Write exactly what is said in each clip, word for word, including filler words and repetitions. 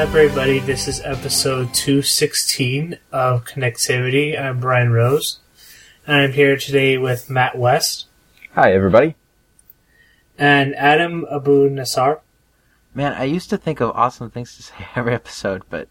up, everybody? This is episode two sixteen of Connectivity. I'm Brian Rose, and I'm here today with Matt West. Hi, everybody. And Adam Abu Nassar. Man, I used to think of awesome things to say every episode, but...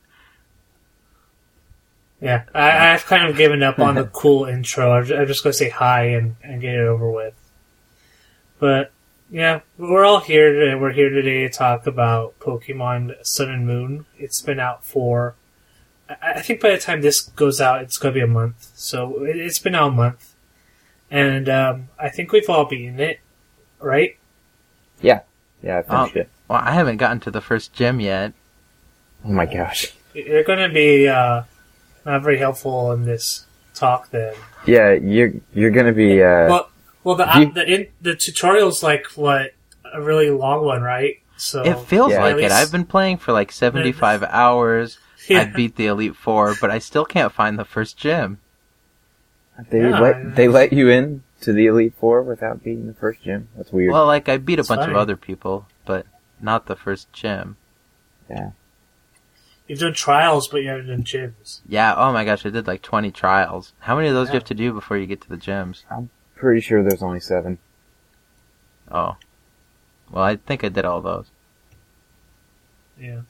Yeah, I, I've kind of given up on the cool intro. I'm just going to say hi and, and get it over with. But, yeah, we're all here today. We're here today to talk about Pokemon Sun and Moon. It's been out for... I think by the time this goes out, it's going to be a month. So, it's been out a month. And um, I think we've all beaten it, right? Yeah. Yeah, I finished oh, it. Well, I haven't gotten to the first gym yet. Oh my gosh. You're going to be uh, not very helpful in this talk then. Yeah, you're you're going to be... Uh, well, well, the you... the, in, the tutorial's like, what, a really long one, right? So it feels yeah, like least... it. I've been playing for like seventy-five hours. Yeah. I beat the Elite Four, but I still can't find the first gym. They yeah, let they let you in to the Elite Four without beating the first gym? That's weird. Well, like, I beat a That's bunch fine. of other people, but not the first gym. Yeah. You've done trials, but you haven't done gyms. Yeah, oh my gosh, I did like twenty trials. How many of those Yeah. do you have to do before you get to the gyms? Pretty sure there's only seven. Oh. Well, I think I did all those. Yeah.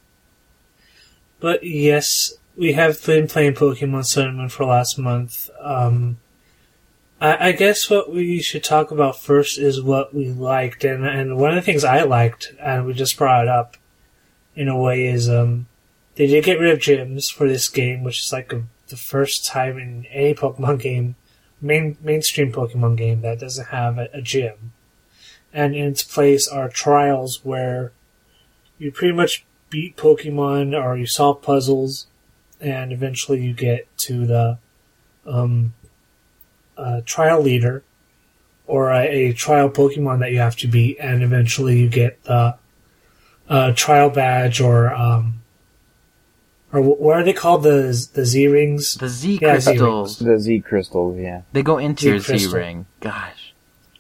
But yes, we have been playing Pokemon Sun and Moon for last month. Um, I, I guess what we should talk about first is what we liked, and and one of the things I liked, and we just brought it up in a way, is um, they did get rid of gyms for this game, which is like a, the first time in any Pokemon game, main mainstream Pokemon game, that doesn't have a, a gym. And in its place are trials where you pretty much beat Pokemon or you solve puzzles, and eventually you get to the um, uh, trial leader or a, a trial Pokemon that you have to beat, and eventually you get the uh, trial badge or um, or what are they called? The the Z rings. The Z Yeah, crystals. The Z crystals, yeah. They go into Z your Z crystal. ring. Gosh.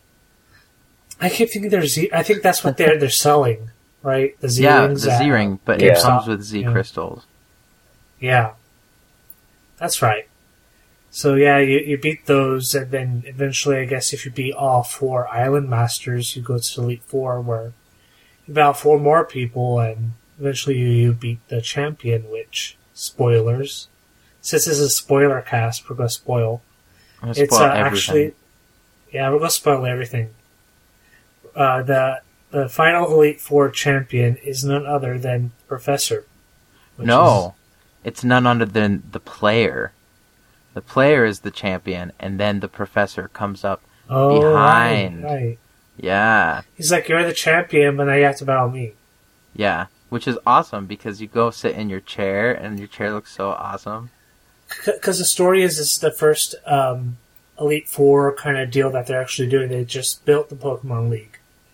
I keep thinking they're Z. I think that's what they're they're selling, right? The Z Yeah, rings. the at- Z ring, but Yeah. it comes with Z Yeah. crystals. Yeah, that's right. So yeah, you, you beat those, and then eventually, I guess if you beat all four Island Masters, you go to Elite Four, where you battle four more people, and eventually you, you beat the champion. Which, spoilers, since this is a spoiler cast, we're gonna spoil. I'm gonna It's spoil uh, everything. actually, yeah, we're gonna spoil everything. Uh, the the final Elite Four champion is none other than Professor. which No, it's none other than the player. The player is the champion, and then the professor comes up. is- oh, behind. Right, right. Yeah, He's like, you're the champion, but now you have to battle me. yeah, which is awesome because you go sit in your chair, and your chair looks so awesome. Because the story is this is the first um, Elite Four kind of deal that they're actually doing. They just built the Pokemon League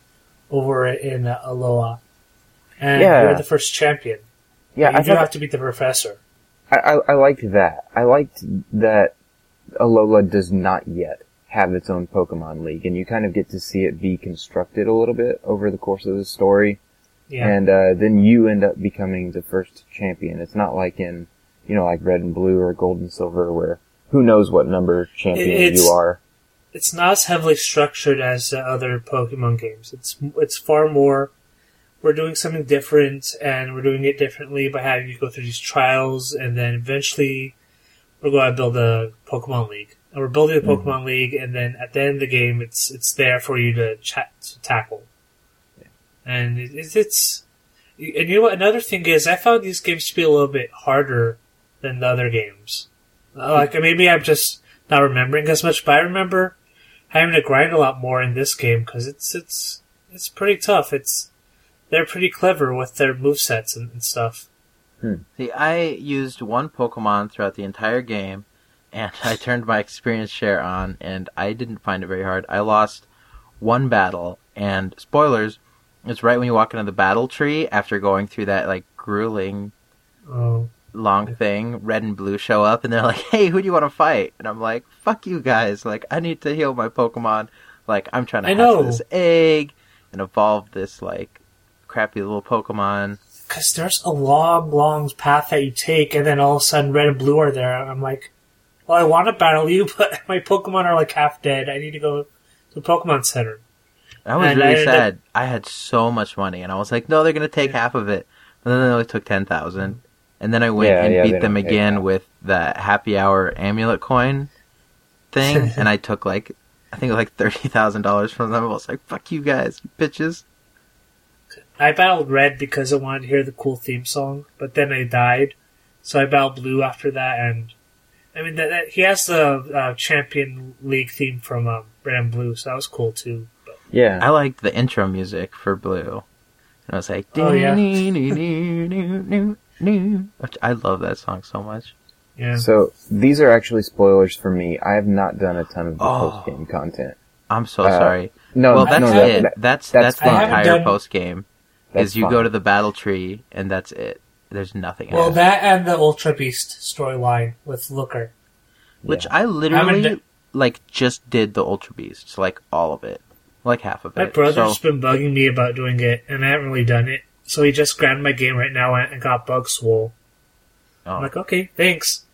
over in uh, Alola. And Yeah. you're the first champion. Yeah, you I do thought have to beat the professor. I, I, I liked that. I liked that Alola does not yet have its own Pokemon League, and you kind of get to see it be constructed a little bit over the course of the story. Yeah. And uh, then you end up becoming the first champion. It's not like in, you know, like Red and Blue or Gold and Silver, where who knows what number champion It's- you are. It's not as heavily structured as the other Pokemon games. It's it's far more, we're doing something different, and we're doing it differently by having you go through these trials, and then eventually we're going to build a Pokemon League. And we're building a Mhm. Pokemon League, and then at the end of the game, it's it's there for you to, chat, to tackle. Yeah. And it, it's, it's... And you know what? Another thing is, I found these games to be a little bit harder than the other games. Uh, Like, maybe I'm just not remembering as much, but I remember having to grind a lot more in this game because it's it's it's pretty tough. It's they're pretty clever with their movesets and, and stuff. See, I used one Pokemon throughout the entire game, and I turned my experience share on, and I didn't find it very hard. I lost one battle, and spoilers, it's right when you walk into the battle tree after going through that, like, grueling Oh, long thing, Red and Blue show up, and they're like, hey, who do you want to fight? And I'm like, fuck you guys, like, I need to heal my Pokemon. Like, I'm trying to I hatch know. this egg and evolve this, like, crappy little Pokemon. because there's a long, long path that you take, and then all of a sudden red and blue are there. And I'm like, well, I want to battle you, but my Pokemon are like half dead. I need to go to the Pokemon Center. That was And really I sad. up, I had so much money, and I was like, no, they're going to take yeah. half of it. But then they only took ten thousand. And then I went yeah, and yeah, beat them again with the happy hour amulet coin thing, and I took like, I think like thirty thousand dollars from them. I was like, fuck you guys, bitches. I battled Red because I wanted to hear the cool theme song, but then I died. So I battled Blue after that, and I mean, that, that he has the uh, Champion League theme from um, Red and Blue, so that was cool too. But. Yeah. I liked the intro music for Blue. And I was like, oh, yeah. Which I love that song so much. Yeah. So these are actually spoilers for me. I have not done a ton of the oh, post game content. I'm so uh, sorry. No, well, that's no, it. that, that's that's, that's the entire done... post game. Is you fine. go to the battle tree and that's it. There's nothing well, else. Well, that and the Ultra Beast storyline with Looker, which yeah. I literally I d- like just did the Ultra Beast, like all of it, like half of it. My brother's so... been bugging me about doing it, and I haven't really done it. So he just grabbed my game right now and got Bug Swole. Oh. I'm like, okay, thanks.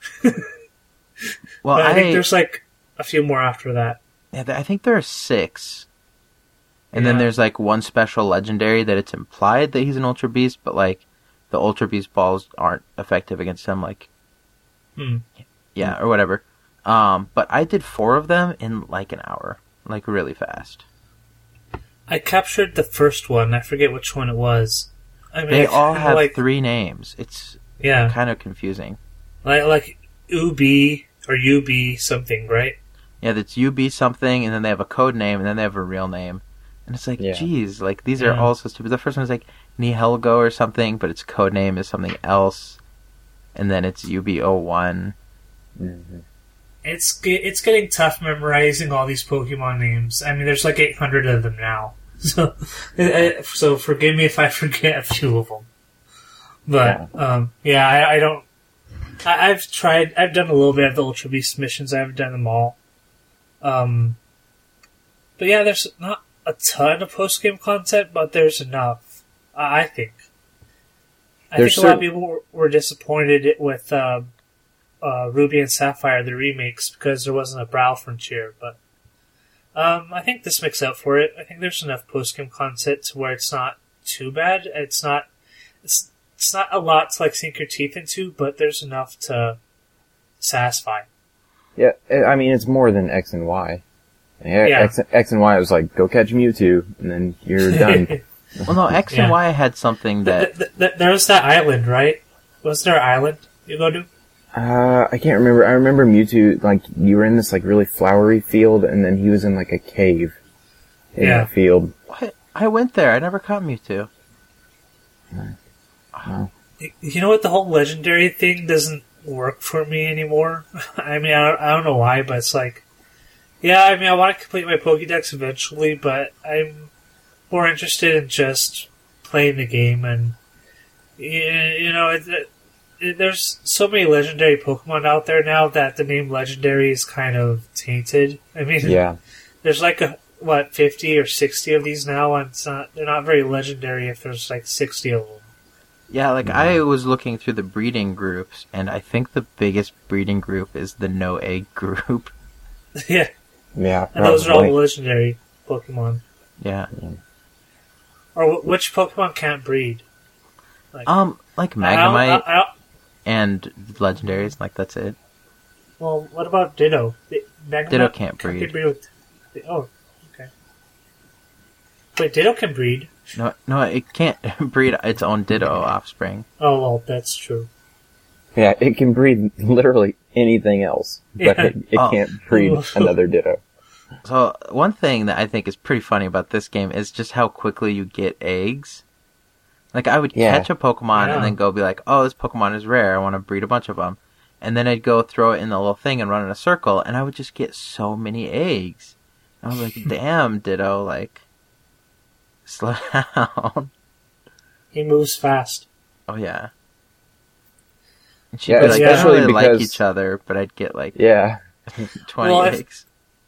Well, but I, I think there's like a few more after that. Yeah, I think there are six. And yeah. then there's like one special legendary that it's implied that he's an Ultra Beast, but like the Ultra Beast balls aren't effective against him. Like, hmm. yeah, or whatever. Um, but I did four of them in like an hour, like really fast. I captured the first one. I forget which one it was. I mean, they I all have like, three names. It's yeah, kind of confusing. Like like Ubi or U B something, right? Yeah, that's U B something, and then they have a code name, and then they have a real name. And it's like, yeah. geez, like these are yeah. all so stupid. The first one is like Nihelgo or something, but its code name is something else. And then it's U B zero one. Mm-hmm. It's it's getting tough memorizing all these Pokemon names. I mean, there's like eight hundred of them now. So, so forgive me if I forget a few of them. But yeah, um, yeah I, I don't. I, I've tried. I've done a little bit of the Ultra Beast missions. I haven't done them all. Um, but yeah, there's not a ton of post game content, but there's enough. I think. I there's think a lot of people were, were disappointed with uh, uh, Ruby and Sapphire, the remakes, because there wasn't a Brow Frontier. But um, I think this makes up for it. I think there's enough post game content to where it's not too bad. It's not. It's it's not a lot to like sink your teeth into, but there's enough to satisfy. Yeah, I mean, it's more than X and Y. Yeah, yeah. X, X and Y was like, go catch Mewtwo, and then you're done. Well, no, X yeah. and Y had something that... The, the, the, there was that island, right? Was there an island you go to? Uh, I can't remember. I remember Mewtwo, like, you were in this, like, really flowery field, and then he was in, like, a cave in yeah. that field. What? I went there. I never caught Mewtwo. Nice. Oh. You know what? The whole legendary thing doesn't work for me anymore. I mean, I don't, I don't know why, but it's like, yeah, I mean, I want to complete my Pokédex eventually, but I'm more interested in just playing the game, and you know, it, it, there's so many legendary Pokemon out there now that the name legendary is kind of tainted. I mean, yeah, there's like a what fifty or sixty of these now, and it's not they're not very legendary if there's like sixty of them. Yeah, like, I was looking through the breeding groups, and I think the biggest breeding group is the no egg group. yeah. Yeah. And those are all legendary Pokemon. Yeah. Or w- which Pokemon can't breed? Like, um, like Magnemite I don't, I don't, and legendaries, like, that's it. Well, what about Ditto? Magnemite Ditto can't breed. Can breed with, oh, okay. Wait, Ditto can breed. No, no, it can't breed its own Ditto offspring. Oh, well, that's true. Yeah, it can breed literally anything else, but yeah. it, it oh. can't breed another Ditto. So, one thing that I think is pretty funny about this game is just how quickly you get eggs. Like, I would yeah. catch a Pokemon yeah. and then go be like, oh, this Pokemon is rare, I want to breed a bunch of them. And then I'd go throw it in the little thing and run in a circle, and I would just get so many eggs. I was like, damn, Ditto, like... slow down. He moves fast. Oh, yeah. And she'd yeah, be like, especially I don't really because... like each other, but I'd get like yeah. twenty well, eggs.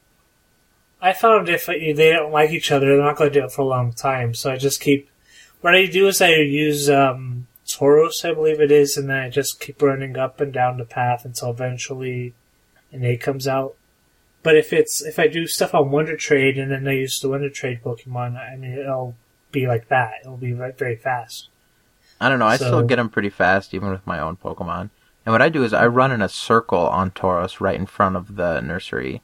I found if they don't like each other, they're not going to do it for a long time. So I just keep... What I do is I use um, Tauros, I believe it is, and then I just keep running up and down the path until eventually an egg comes out. But if it's if I do stuff on Wonder Trade and then I use the Wonder Trade Pokemon, I mean, it'll be like that. It'll be very, very fast. I don't know. I So- still get them pretty fast, even with my own Pokemon. And what I do is I run in a circle on Tauros right in front of the nursery.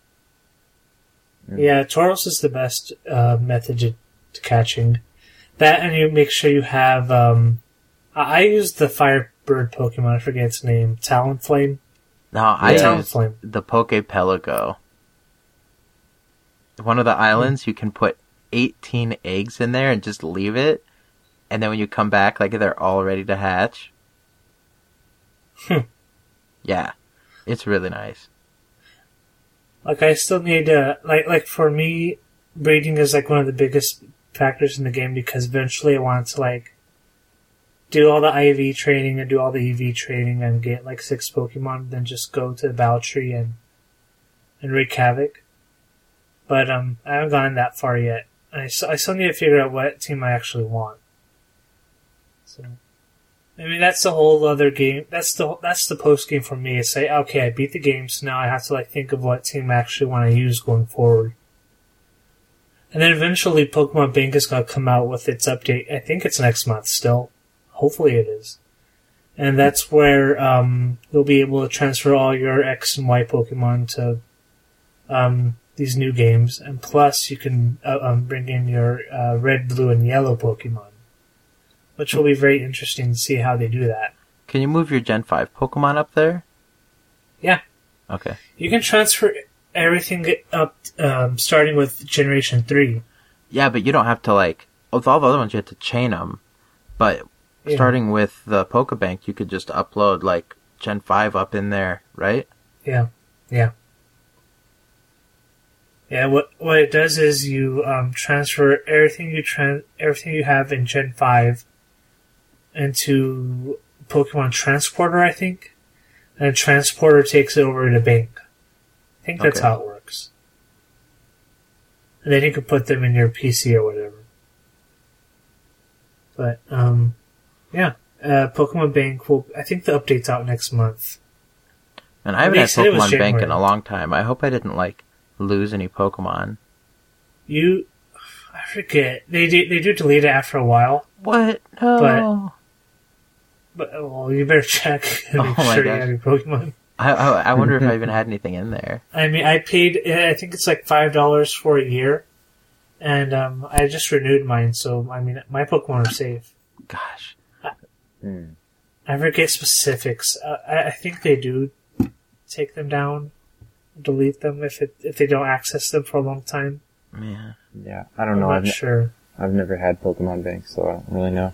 Yeah, Tauros is the best uh, method to, to catching. That, and you make sure you have... Um, I, I use the Firebird Pokemon, I forget its name. Talonflame? No, I Yeah. use Talonflame. the Pokepelago. One of the islands, you can put eighteen eggs in there and just leave it. And then when you come back, like, they're all ready to hatch. Hmm. Yeah. It's really nice. Like, I still need to... Like, like for me, breeding is, like, one of the biggest factors in the game because eventually I want to, like, do all the I V training and do all the E V training and get, like, six Pokemon, then just go to the Battle Tree and, and wreak havoc. But, um, I haven't gotten that far yet. I, s- I still need to figure out what team I actually want. So, I mean, that's the whole other game. That's the that's the post game for me. Is say, okay, I beat the game, so now I have to like think of what team I actually want to use going forward. And then eventually, Pokemon Bank is going to come out with its update. I think it's next month still. Hopefully, it is. And that's where um, you'll be able to transfer all your X and Y Pokemon to um, these new games, and plus you can uh, um, bring in your uh, Red, Blue, and Yellow Pokemon. Which will be very interesting to see how they do that. Can you move your Gen five Pokemon up there? Yeah. Okay. You can transfer everything up, um, starting with Generation three. Yeah, but you don't have to, like... With all the other ones, you have to chain them. But Yeah. starting with the Pokebank, you could just upload, like, Gen five up in there, right? Yeah. Yeah. Yeah, what what it does is you um, transfer everything you tran- everything you have in Gen five into Pokemon Transporter, I think. And Transporter takes it over to Bank. I think that's Okay. how it works. And then you can put them in your P C or whatever. But, um, yeah. Uh, Pokemon Bank will, I think the update's out next month. And I haven't They had said it was Pokemon Bank in January. a long time. I hope I didn't, like, lose any Pokemon. You, I forget. They do, they do delete it after a while. What? No. But, well, you better check and make Oh my sure you gosh. have your Pokemon. I, I, I wonder if I even had anything in there. I mean, I paid, I think it's like five dollars for a year. And, um, I just renewed mine, so, I mean, my Pokemon are safe. Gosh. Hmm. I forget specifics. Uh, I, I think they do take them down, delete them if it, if they don't access them for a long time. Man. Yeah, I don't I'm know. not I've, ne- sure. I've never had Pokemon Bank, so I don't really know.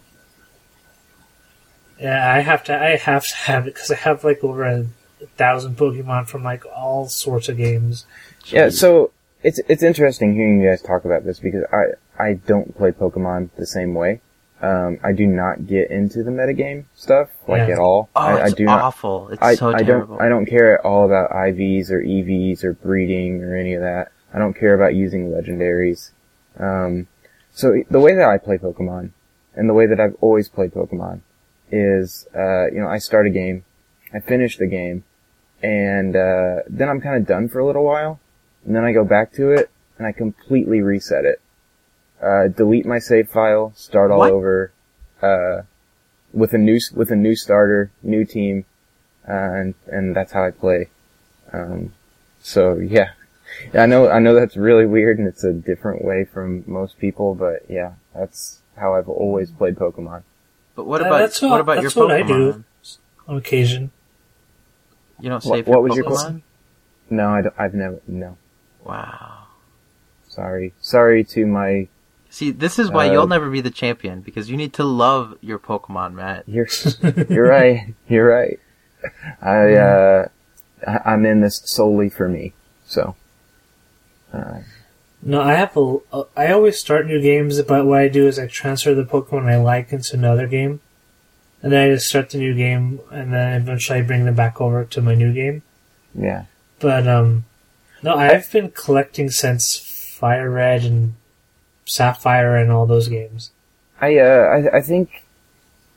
Yeah, I have to. I have to have it because I have like over a thousand Pokemon from like all sorts of games. Yeah, Jeez. so it's it's interesting hearing you guys talk about this because I I don't play Pokemon the same way. Um, I do not get into the metagame stuff like Yeah. at all. Oh, I, it's I do not. awful. It's I, so I terrible. don't I don't care at all about I Vs or E Vs or breeding or any of that. I don't care about using legendaries. Um, so the way that I play Pokemon and the way that I've always played Pokemon is, uh, you know, I start a game, I finish the game, and uh, then I'm kind of done for a little while, and then I go back to it and I completely reset it. Uh, delete my save file, start all What? over, uh, with a new, with a new starter, new team, uh, and, and that's how I play. Um, so yeah. I know, I know that's really weird and it's a different way from most people, but yeah, that's how I've always played Pokemon. But what Uh, about that's what, what- about your that's what I Pokemon? do. On occasion. You don't What- save what your was your Pokemon? question? No, I don't, I've never, no. Wow. Sorry. Sorry to my, See, this is why Uh, you'll never be the champion, because you need to love your Pokemon, Matt. you're, you're right, you're right. I, uh, I- I'm in this solely for me, so. Uh, No, I have a. a- I always start new games, but what I do is I transfer the Pokemon I like into another game, and then I just start the new game, and then eventually I bring them back over to my new game. yeah. But um, no, I've been collecting since Fire Red and Sapphire and all those games. I, uh, I, I think,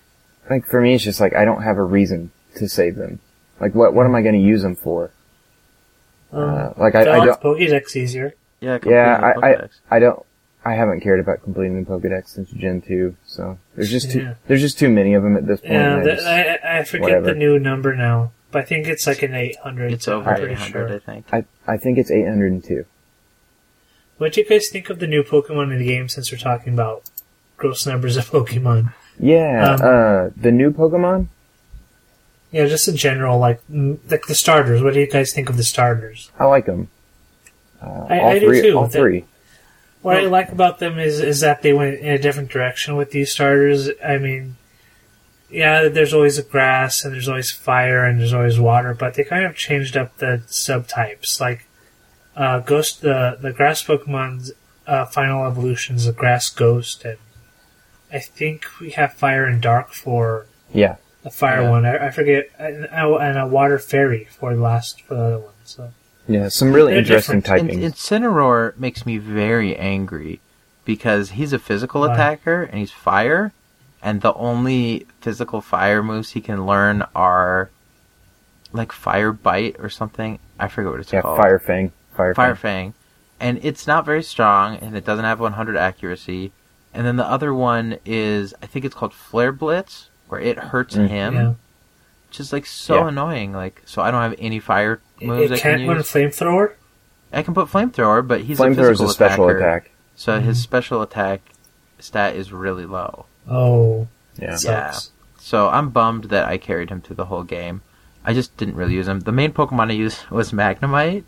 like for me, it's just like I don't have a reason to save them. Like, what what am I going to use them for? Um, Uh, like I, I fill out don't. the Pokédex easier. Yeah, Yeah, completely I, I Pokédex. I don't. I haven't cared about completing the Pokédex since Gen two, so there's just too Yeah. there's just too many of them at this point. Yeah, and I the, just- I, I forget whatever. the new number now, but I think it's like an eight hundred. It's I'm over pretty eight hundred, sure. I think. I I think it's eight hundred two. What do you guys think of the new Pokemon in the game? Since we're talking about gross numbers of Pokemon, Yeah, Um, uh, the new Pokemon. yeah, just in general, like mm, like the starters. What do you guys think of the starters? I like them. Uh, I- all I do three, too. all They- three. What I like about them is is that they went in a different direction with these starters. I mean, yeah, there's always a grass and there's always fire and there's always water, but they kind of changed up the subtypes. Like uh, ghost, the the grass Pokemon's uh, final evolution is a grass ghost, and I think we have fire and dark for Yeah, the fire Yeah. one. I, I forget, and, and a water fairy for the last for the other one. So. yeah, some really They're interesting different. typings. In- Incineroar makes me very angry because he's a physical Why? attacker and he's fire, and the only physical fire moves he can learn are like Fire Bite or something. I forget what it's yeah, called. Fire Fang, Fire, Fire Fang. Fang. And it's not very strong, and it doesn't have one hundred accuracy. And then the other one is, I think it's called Flare Blitz, where it hurts Mm. him, Yeah. which is like so Yeah. annoying. Like, so I don't have any fire moves It I can can't run a use. flamethrower. I can put Flamethrower, but he's a Flamethrower is physical a special attacker, attack. so his Mhm. special attack stat is really low. Oh, Yeah. Yeah. sucks. So I'm bummed that I carried him through the whole game. I just didn't really use him. The main Pokemon I used was Magnemite.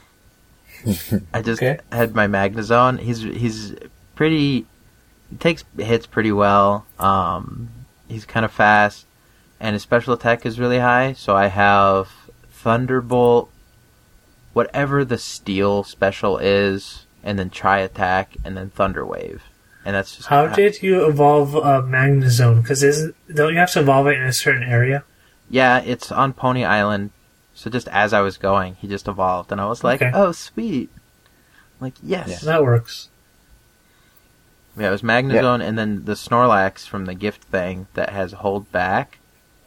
I just Okay. had my Magnezone. He's he's pretty. He takes hits pretty well. Um, he's kind of fast, and his special attack is really high. So I have Thunderbolt, whatever the Steel special is, and then Tri Attack, and then Thunder Wave, and that's just How did you evolve uh, Magnezone? Because don't you have to evolve it in a certain area? Yeah, it's on Pony Island. So just as I was going, he just evolved, and I was like, Okay. "Oh, sweet!" Like, yes, So that works. yeah. It was Magnezone, and then the Snorlax from the gift thing that has Hold Back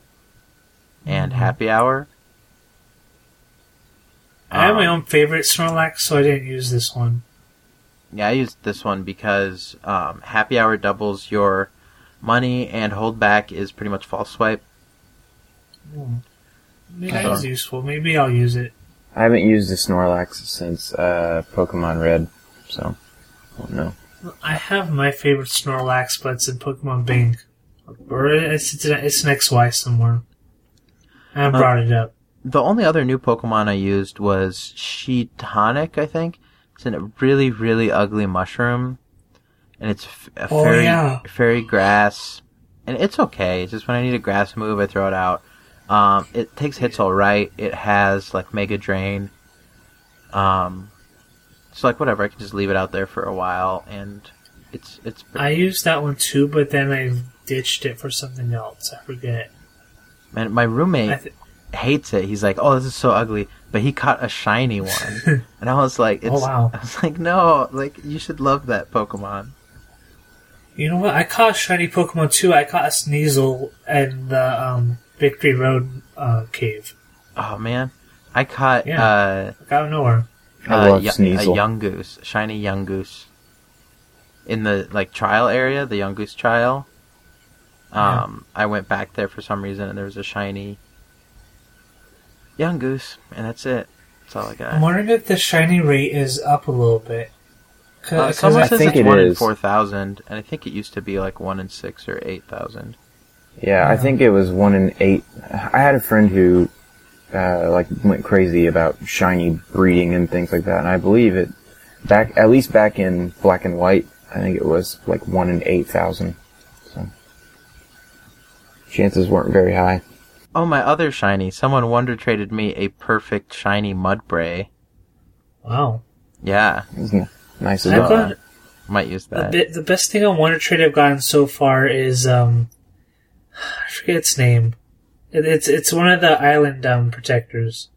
and Mhm. Happy Hour. I have my Um, own favorite Snorlax, so I didn't use this one. Yeah, I used this one because um, Happy Hour doubles your money, and Hold Back is pretty much false swipe. Hmm. Maybe I that is don't- useful. Maybe I'll use it. I haven't used the Snorlax since uh, Pokemon Red, so I don't know. I have my favorite Snorlax, but it's in Pokemon Bank. Or it's, it's, it's an X Y somewhere. I haven't Uh, brought it up. The only other new Pokemon I used was Sheetonic, I think. It's a really, really ugly mushroom. And it's f- a Oh, fairy, yeah. fairy grass. And it's okay. It's just when I need a grass move, I throw it out. Um, it takes hits alright. It has, like, Mega Drain. Um, so, like, whatever. I can just leave it out there for a while. And it's... it's. I used that one too, but then I ditched it for something else. I forget. Man, my roommate I th- hates it. He's like, "Oh, this is so ugly," but he caught a shiny one, and I was like, it's, Oh, wow. I was like, "No, like you should love that Pokemon." You know what? I caught a shiny Pokemon too. I caught a Sneasel in the um, Victory Road uh, cave. Oh man, I caught Yeah. uh, Like, out of nowhere. I uh, love y- a Sneasel. young goose, shiny young goose, in the like trial area, the young goose trial. Yeah. Um, I went back there for some reason, and there was a shiny young goose, and that's it. That's all I got. I'm wondering if the shiny rate is up a little bit. Uh, Cause, someone I says think it's it one in is. four thousand, and I think it used to be like one in six or eight thousand. Yeah, I Yeah. think it was one in eight. I had a friend who, uh, like, went crazy about shiny breeding and things like that, and I believe it, back, at least back in black and white, I think it was like one in eight thousand. So, chances weren't very high. Oh, my other shiny. Someone wonder traded me a perfect shiny Mudbray. wow. Yeah, It was n- nice as I've well. got might use the, that. bi- the best thing on Wonder Trade I've gotten so far is um, I forget its name. It, it's it's one of the island um, protectors.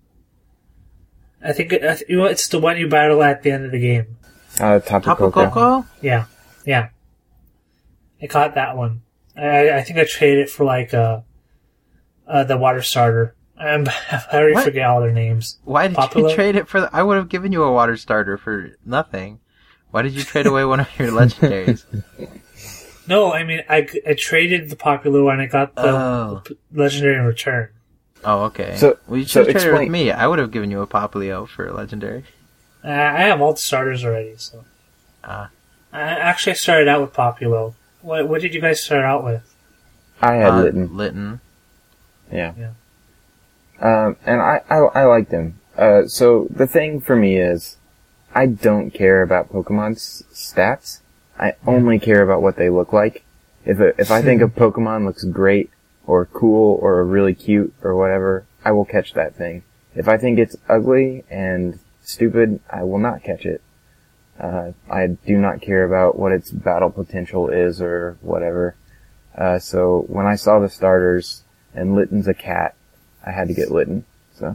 I think it, I th- you know, it's the one you battle at the end of the game. Uh, Tapu Tapu Koko. Koko? Yeah, yeah. I caught that one. I, I think I traded it for like uh, uh, the water starter. Um, I already What? forget all their names. Why did Popular? you trade it for? The, I would have given you a water starter for nothing. Why did you trade away one of your legendaries? No, I mean I, I traded the popular one. I got the, Oh. the legendary in return. Oh, okay. So- well, you so should have traded explain- with me. I would have given you a Poplio for a legendary. Uh, I have all the starters already, so. Ah. I actually started out with Populo. What what did you guys start out with? I had Uh, Litten. Litten. Yeah. Yeah. Um, and I, I, I liked him. Uh, so the thing for me is, I don't care about Pokemon's stats. I only care about what they look like. If a, if I think a Pokemon looks great, or cool, or really cute, or whatever, I will catch that thing. If I think it's ugly and stupid, I will not catch it. Uh, I do not care about what its battle potential is or whatever. Uh, so when I saw the starters, and Litten's a cat, I had to get Litten, so.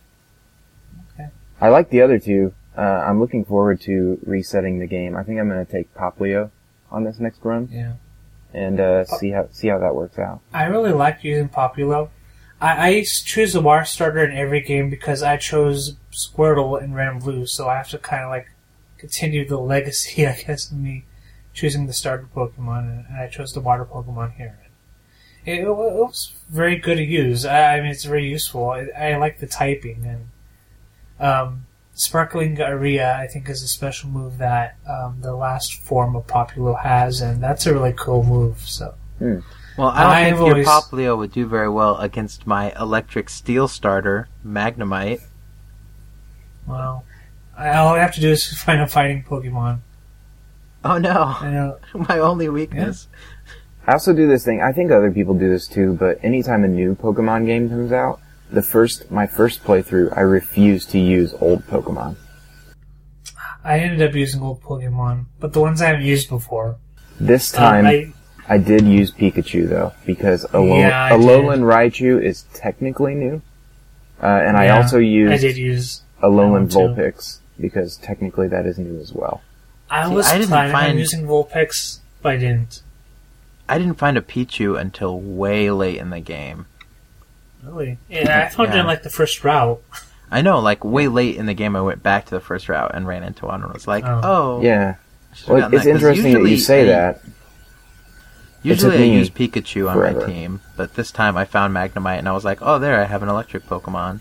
Okay. I like the other two. Uh, I'm looking forward to resetting the game. I think I'm gonna take Poplio on this next run, Yeah. and, uh, see how, see how that works out. I really like using Populo. I, I used to choose the water starter in every game because I chose Squirtle in Red and Blue, so I have to kind of like continue the legacy, I guess, of me choosing the starter Pokemon, and I chose the water Pokemon here. It, it was very good to use. I, I mean, it's very useful. I, I like the typing, and um, Sparkling Aria, I think, is a special move that um, the last form of Populo has, and that's a really cool move. So. Hmm. Well, I don't I've think always- your Poplio would do very well against my electric steel starter, Magnemite. Well, I- all I have to do is find a fighting Pokemon. Oh no, I know. my only weakness. I also do this thing, I think other people do this too, but anytime a new Pokemon game comes out, the first, my first playthrough, I refuse to use old Pokemon. I ended up using old Pokemon, but the ones I haven't used before. This Uh, time, I, I did use Pikachu though, because Alo- Yeah, I Alolan Raichu is technically new. Uh, and I yeah, also used I did use. Alolan one too. Vulpix, because technically that is new as well. I See, was I didn't planning on find- using Vulpix, but I didn't. I didn't find a Pichu until way late in the game. Really? Yeah, I found it Yeah. in like the first route. I know, like way late in the game, I went back to the first route and ran into one and was like, Oh. "Oh, Yeah. I should've Well, gotten it's that," 'cause interesting that you usually say I- that. Usually I took me use Pikachu on my forever. team, but this time I found Magnemite and I was like, "Oh, there, I have an electric Pokemon."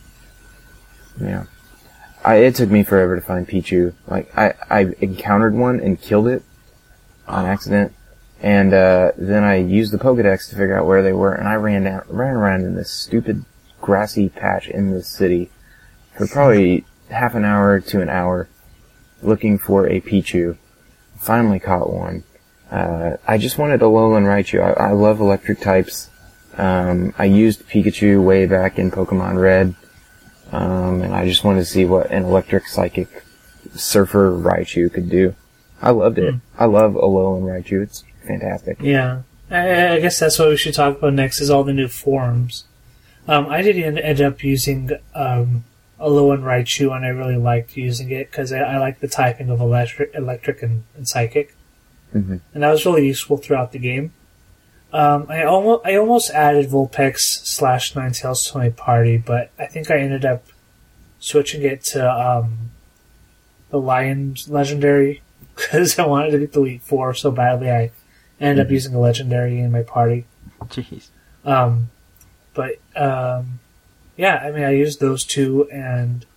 Yeah. I, it took me forever to find Pichu. Like, I, I encountered one and killed it on accident. And, uh, then I used the Pokedex to figure out where they were, and I ran down, ran around in this stupid grassy patch in this city for probably half an hour to an hour looking for a Pichu. Finally caught one. Uh, I just wanted Alolan Raichu. I, I love electric types. Um, I used Pikachu way back in Pokemon Red. Um, and I just wanted to see what an electric psychic surfer Raichu could do. I loved it. Hmm. I love Alolan Raichu. It's fantastic. Yeah. I, I guess that's what we should talk about next, is all the new forms. Um, I did end, end up using um, Alolan Raichu, and I really liked using it, because I, I like the typing of electric, electric and, and psychic. Mm-hmm. And that was really useful throughout the game. Um, I almost I almost added Vulpix slash Ninetales to my party, but I think I ended up switching it to um, the Lion Legendary, because I wanted to get the Elite Four so badly. I ended up Mhm. using a Legendary in my party. Jeez. Um, but um, yeah, I mean, I used those two, and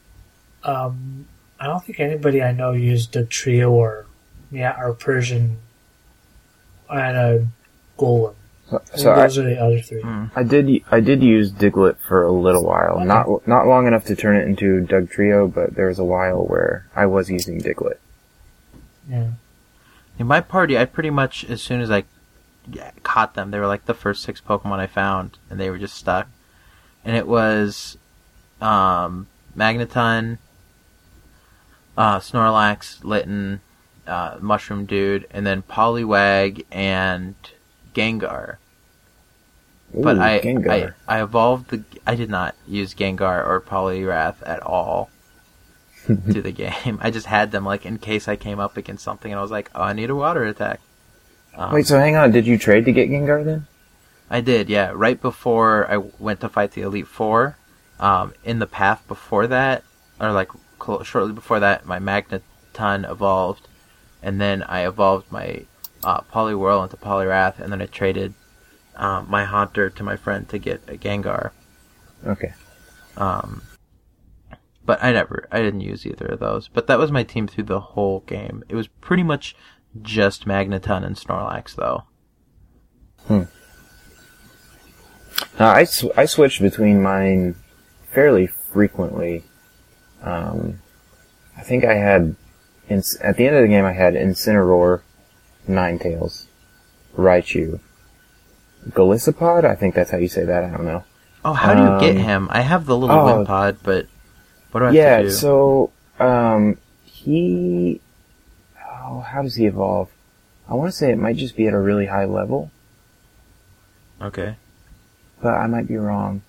um, I don't think anybody I know used a Trio or yeah or Persian and a Golem. So, I so think I, those are the other three. Mm. I did I did use Diglett for a little while. Okay. Not not long enough to turn it into Doug Trio, but there was a while where I was using Diglett. Yeah. In my party, I pretty much, as soon as I yeah, caught them, they were like the first six Pokemon I found, and they were just stuck. And it was um, Magneton, uh, Snorlax, Litten, uh, Mushroom Dude, and then Poliwag and Gengar. Ooh, But I, Gengar. I I evolved the. I did not use Gengar or Poliwrath at all to the game. I just had them like in case I came up against something and I was like, oh, I need a water attack. Um, Wait, so hang on. Did you trade to get Gengar then? I did, yeah. Right before I went to fight the Elite Four, um, in the path before that, or like cl- shortly before that, my Magneton evolved, and then I evolved my uh, Poliwhirl into Poliwrath, and then I traded um, my Haunter to my friend to get a Gengar. Okay. Um, but I never, I didn't use either of those. But that was my team through the whole game. It was pretty much just Magneton and Snorlax, though. Hmm. Uh, I, sw- I switched between mine fairly frequently. Um, I think I had, in- at the end of the game I had Incineroar, Ninetales, Raichu, Golisopod, I think that's how you say that, I don't know. Oh, how do you Um, get him? I have the little oh, Wimpod, but what do I have Yeah, to do? so, um, he, oh, how does he evolve? I want to say it might just be at a really high level, Okay. but I might be wrong.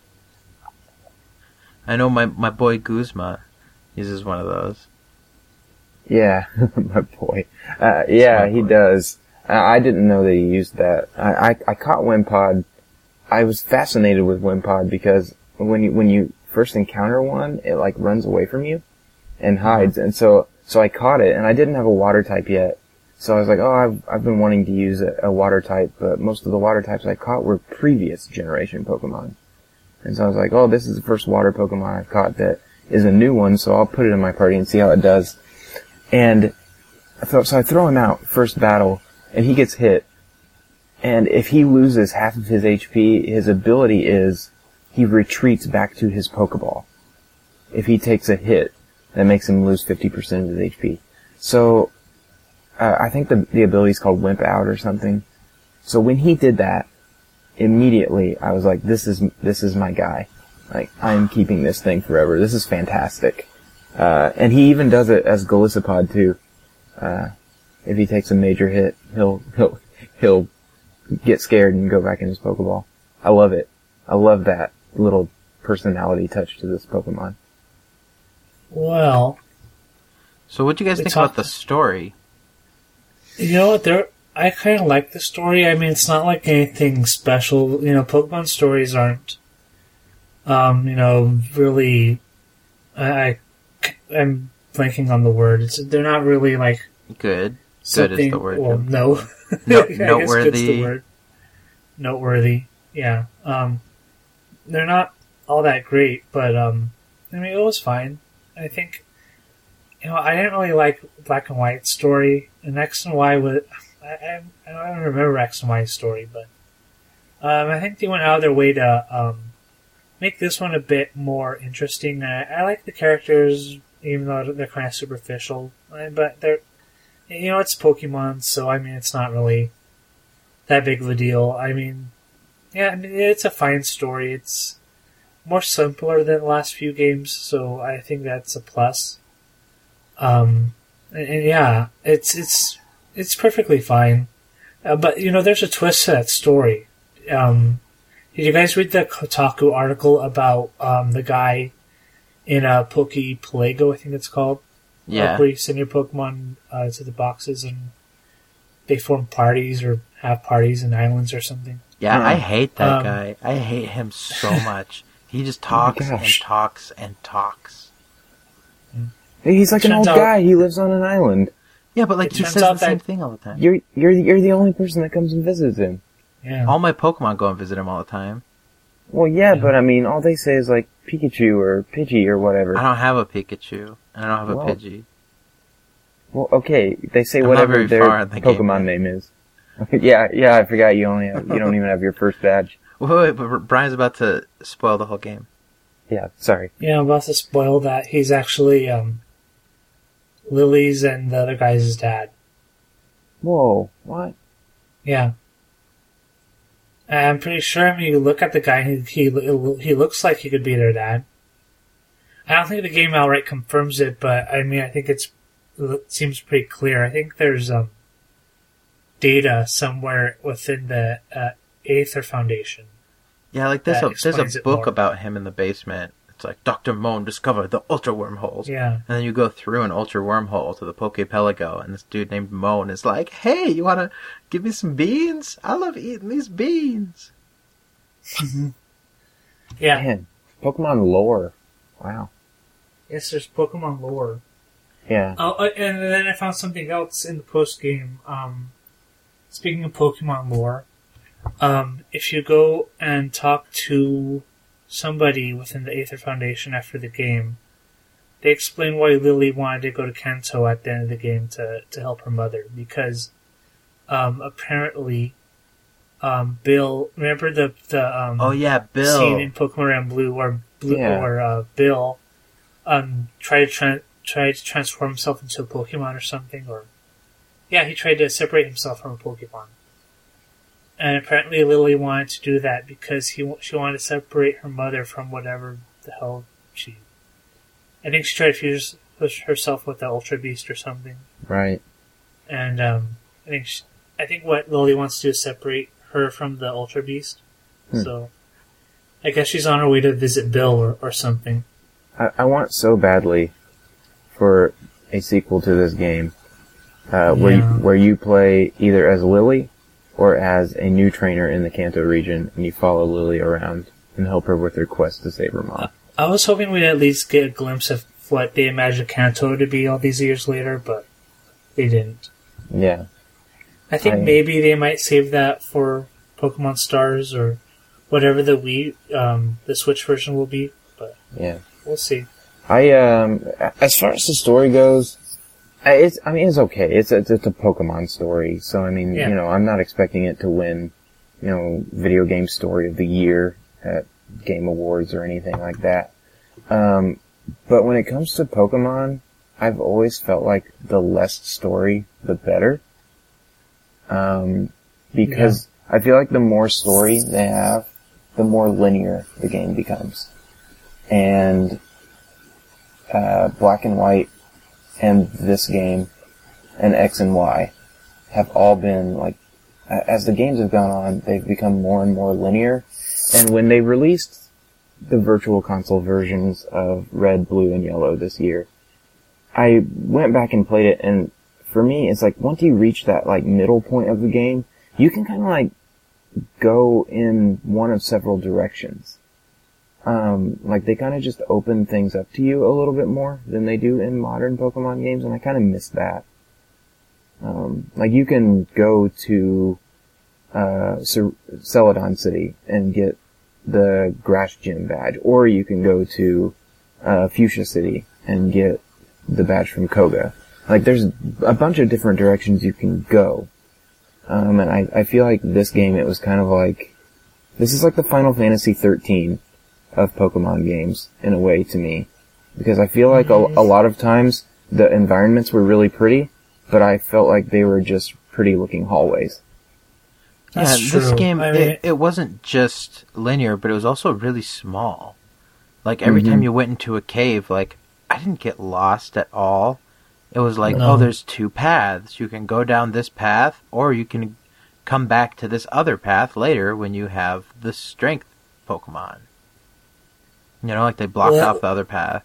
I know my, my boy Guzma uses one of those. Yeah, my boy. Uh, yeah, my he boy. does. I, I didn't know that he used that. I, I, I caught Wimpod. I was fascinated with Wimpod because when you, when you first encounter one, it like runs away from you and hides. And so, so I caught it and I didn't have a water type yet. So I was like, oh, I've, I've been wanting to use a, a water type, but most of the water types I caught were previous generation Pokemon. And so I was like, oh, this is the first water Pokemon I've caught that is a new one, so I'll put it in my party and see how it does. And so, so I throw him out first battle, and he gets hit. And if he loses half of his H P, his ability is he retreats back to his Pokeball. If he takes a hit, that makes him lose fifty percent of his H P. So, uh, I think the, the ability is called Wimp Out or something. So when he did that, immediately I was like, this is, this is my guy. Like, I'm keeping this thing forever. This is fantastic. Uh, and he even does it as Golisopod too. Uh, if he takes a major hit, he'll, he'll, he'll get scared and go back in his Pokeball. I love it. I love that little personality touch to this Pokemon. Well, So what do you guys We think talked- about the story? you know what? There, I kind of like the story. I mean, it's not like anything special. You know, Pokemon stories aren't, um, you know, really. I, I I'm blanking on the word. It's they're not really like Good. Good something. is the word. Well, Jim. no. No- I guess good's noteworthy. the word. Noteworthy. Yeah. Um, they're not all that great, but um, I mean, it was fine. I think. You know, I didn't really like Black and White's story, and X and Y was. I, I, I don't remember X and Y's story, but um, I think they went out of their way to um, make this one a bit more interesting. I, I like the characters, even though they're kind of superficial, uh, but they're, you know, it's Pokemon, so I mean, it's not really that big of a deal. I mean, yeah, I mean, it's a fine story. It's more simpler than the last few games, so I think that's a plus. Um, and, and yeah, it's it's it's perfectly fine. Uh, but you know, there's a twist to that story. Um, did you guys read the Kotaku article about um, the guy in uh, Poke Pelago, I think it's called? Yeah. Uh, where you send your Pokemon uh, to the boxes and they form parties or have parties in islands or something. Yeah, Yeah. I hate that Um, guy. I hate him so much. He just talks and gosh. talks and talks. He's like an Turns old out- guy. He lives on an island. Yeah, but like It he turns says the out same that- thing all the time. You're you're the, you're the only person that comes and visits him. Yeah. All my Pokemon go and visit him all the time. Well, yeah, Yeah. but I mean, all they say is like Pikachu or Pidgey or whatever. I don't have a Pikachu, and I don't have a Well, Pidgey. Well, okay, they say I'm not whatever very their far in the game Pokemon yet. name is. yeah, yeah, I forgot you only have, you don't even have your first badge. Wait, wait, but Brian's about to spoil the whole game. Yeah, sorry. Yeah, I'm about to spoil that. He's actually um, Lily's and the other guy's dad. Whoa, what? Yeah. I'm pretty sure, I mean, you look at the guy, he, he he looks like he could be their dad. I don't think the game outright confirms it, but I mean, I think it's it seems pretty clear. I think there's um, data somewhere within the uh, Aether Foundation. Yeah, like there's That a there's explains a it book more. about him in the basement. It's like, Doctor Moan discovered the ultra wormholes. Yeah. And then you go through an ultra wormhole to the Pokepelago, and this dude named Moan is like, hey, you want to give me some beans? I love eating these beans. Yeah. Man, Pokemon lore. Wow. Yes, there's Pokemon lore. Yeah. Oh, uh, and then I found something else in the post game. Um, speaking of Pokemon lore, um, if you go and talk to somebody within the Aether Foundation after the game, they explain why Lily wanted to go to Kanto at the end of the game to, to help her mother. Because um, apparently, um, Bill, remember the the um, oh yeah, Bill scene in Pokemon Red and Blue where Blue Yeah. or uh, Bill um, tried to tra- tried to transform himself into a Pokemon or something, or yeah, he tried to separate himself from a Pokemon. And apparently Lily wanted to do that because he she wanted to separate her mother from whatever the hell she... I think she tried to fuse herself with the Ultra Beast or something. Right. And um, I think she, I think what Lily wants to do is separate her from the Ultra Beast. Hmm. So I guess she's on her way to visit Bill or, or something. I, I want so badly for a sequel to this game, uh, where you, Yeah. where you play either as Lily or as a new trainer in the Kanto region, and you follow Lily around and help her with her quest to save her mom. I was hoping we'd at least get a glimpse of what they imagined Kanto to be all these years later, but they didn't. Yeah. I think I- maybe they might save that for Pokemon Stars or whatever the Wii, um, the Switch version will be, but Yeah. we'll see. I, um, as far as the story goes, I- it's, I mean, it's okay. It's a, it's a Pokemon story, so I mean, Yeah. you know, I'm not expecting it to win, you know, video game story of the year at Game Awards or anything like that. Um, but when it comes to Pokemon, I've always felt like the less story, the better. Um, because I feel like the more story they have, the more linear the game becomes. And, uh, Black and White and this game and X and Y have all been like, as the games have gone on, they've become more and more linear. And when they released the Virtual Console versions of Red, Blue, and Yellow this year, I went back and played it, and for me, it's like once you reach that like middle point of the game, you can kind of like go in one of several directions. Um, like they kind of just open things up to you a little bit more than they do in modern Pokemon games, and I kind of miss that. Um, like you can go to uh, Cer- Celadon City and get the Grass Gym badge, or you can go to uh, Fuchsia City and get the badge from Koga. Like there's a bunch of different directions you can go. Um, and I, I feel like this game, it was kind of like, this is like the Final Fantasy thirteen of Pokemon games, in a way, to me. Because I feel like a, a lot of times, the environments were really pretty, but I felt like they were just pretty looking hallways. That's yeah, true. this game, I mean, it, it wasn't just linear, but it was also really small. Like, every Mhm. time you went into a cave, like, I didn't get lost at all. It was like, No. oh, there's two paths. You can go down this path, or you can come back to this other path later when you have the strength Pokemon. You know, like they blocked Well, off the other path.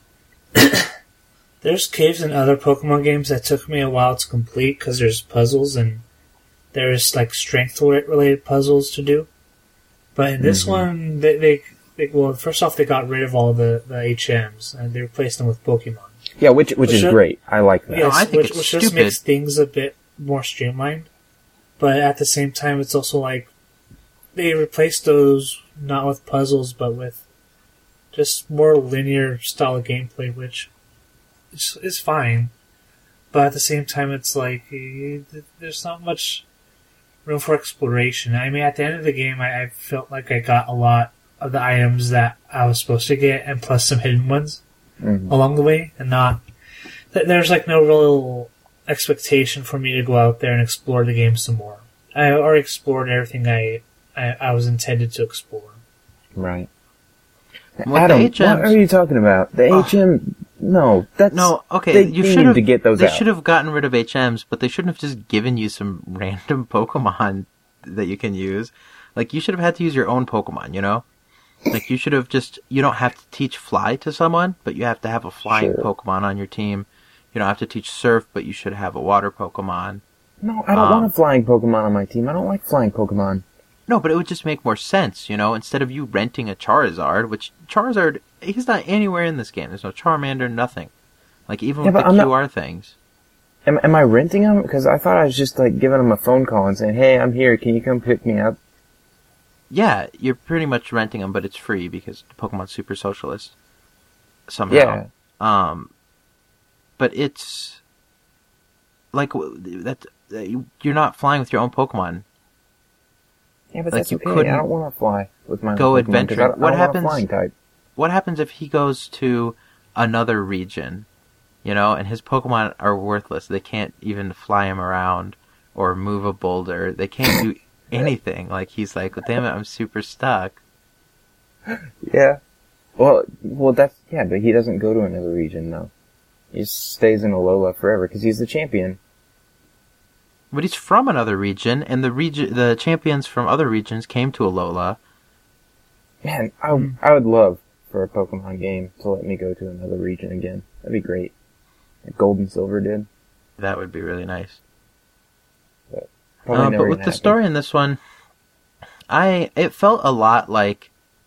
there's caves in other Pokemon games that took me a while to complete because there's puzzles and there's like strength-related puzzles to do. But in this Mhm. one, they, they, they well, first off, they got rid of all the, the H Ms and they replaced them with Pokemon. Yeah, which which Which is are- great. I like that. Yes, I think which, it's which just stupid. makes things a bit more streamlined. But at the same time, it's also like they replaced those not with puzzles, but with just more linear style of gameplay, which is, is fine. But at the same time, it's like eh, there's not much room for exploration. I mean, at the end of the game, I, I felt like I got a lot of the items that I was supposed to get, and plus some hidden ones Mhm. along the way, and not th- there's like no real expectation for me to go out there and explore the game some more. I already explored everything I I, I was intended to explore. Right. With the Adam, H Ms what are you talking about? The Ugh. H M... No, that's... No, okay, they, you they should needed have to get those They out. should have gotten rid of H Ms, but they shouldn't have just given you some random Pokemon that you can use. Like, you should have had to use your own Pokemon, you know? Like, you should have just, you don't have to teach fly to someone, but you have to have a flying Sure. Pokemon on your team. You don't have to teach surf, but you should have a water Pokemon. No, I don't Um, want a flying Pokemon on my team. I don't like flying Pokemon. No, but it would just make more sense, you know, instead of you renting a Charizard, which Charizard, he's not anywhere in this game. There's no Charmander, nothing. Like, even Yeah, with but the I'm not- Q R things. Am, am I renting him? Because I thought I was just like giving him a phone call and saying, "Hey, I'm here. Can you come pick me up?" Yeah, you're pretty much renting them, but it's free because Pokemon's super socialist. Somehow. Yeah. Um, but it's like w- that. that you- You're not flying with your own Pokemon. Yeah, but Like, that's you okay. I couldn't don't want to fly with my go own Pokemon 'cause adventuring. I don't, What I don't happens- Want a flying type. What happens if he goes to another region, you know, and his Pokemon are worthless? They can't even fly him around or move a boulder. They can't do anything. Like, he's like, damn it, I'm super stuck. Yeah. Well, well, that's yeah, but he doesn't go to another region though. He just stays in Alola forever because he's the champion. But he's from another region, and the region, the champions from other regions came to Alola. Man, I Hmm. I would love for a Pokemon game to let me go to another region again. That'd be great. Like Gold and Silver did. That would be really nice. Probably Uh, never but with gonna the happen. story in this one, I it felt a lot like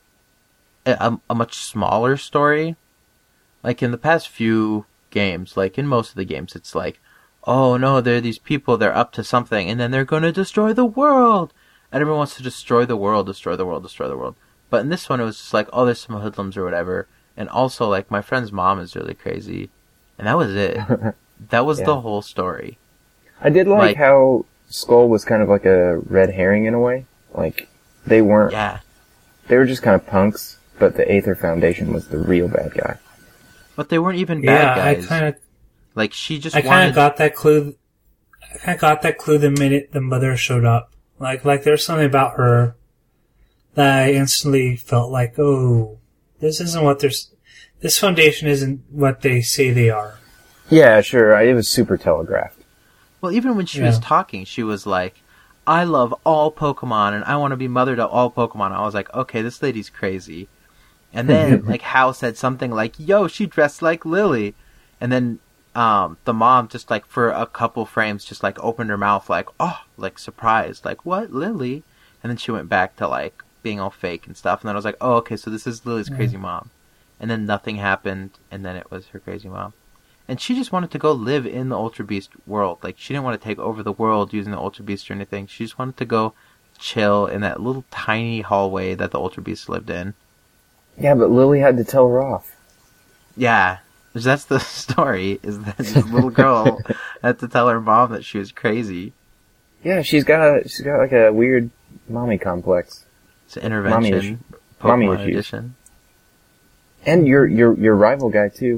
a, a much smaller story. Like in the past few games, like in most of the games, it's like, oh no, there are these people, they're up to something, and then they're going to destroy the world, and everyone wants to destroy the world, destroy the world, destroy the world. But in this one, it was just like, oh, there's some hoodlums or whatever, and also like my friend's mom is really crazy, and that was it. That was Yeah. the whole story. I did like, like- how Skull was kind of like a red herring in a way. Like they weren't. Yeah. They were just kind of punks, but the Aether Foundation was the real bad guy. But they weren't even Yeah, bad I guys. kind of, Like, she just I kind wanted... of got that clue. I kind of got that clue the minute the mother showed up. Like, like there's something about her that I instantly felt like, oh, this isn't what there's. This foundation isn't what they say they are. Yeah, sure. I, it was super telegraphed. Well, even when she was Yeah. talking, she was like, I love all Pokemon, and I want to be mother to all Pokemon. I was like, okay, this lady's crazy. And then, like, Hal said something like, yo, she dressed like Lily. And then um, the mom just, like, for a couple frames, just, like, opened her mouth like, oh, like, surprised. Like, what, Lily? And then she went back to, like, being all fake and stuff. And then I was like, oh, okay, so this is Lily's Yeah. crazy mom. And then nothing happened, and then it was her crazy mom. And she just wanted to go live in the Ultra Beast world. Like, she didn't want to take over the world using the Ultra Beast or anything. She just wanted to go chill in that little tiny hallway that the Ultra Beast lived in. Yeah, but Lily had to tell her off. Yeah. That's the story, is that this little girl had to tell her mom that she was crazy. Yeah, she's got a she's got like a weird mommy complex. It's an intervention. Mommy Pokemon issues. edition. And your your your rival guy too.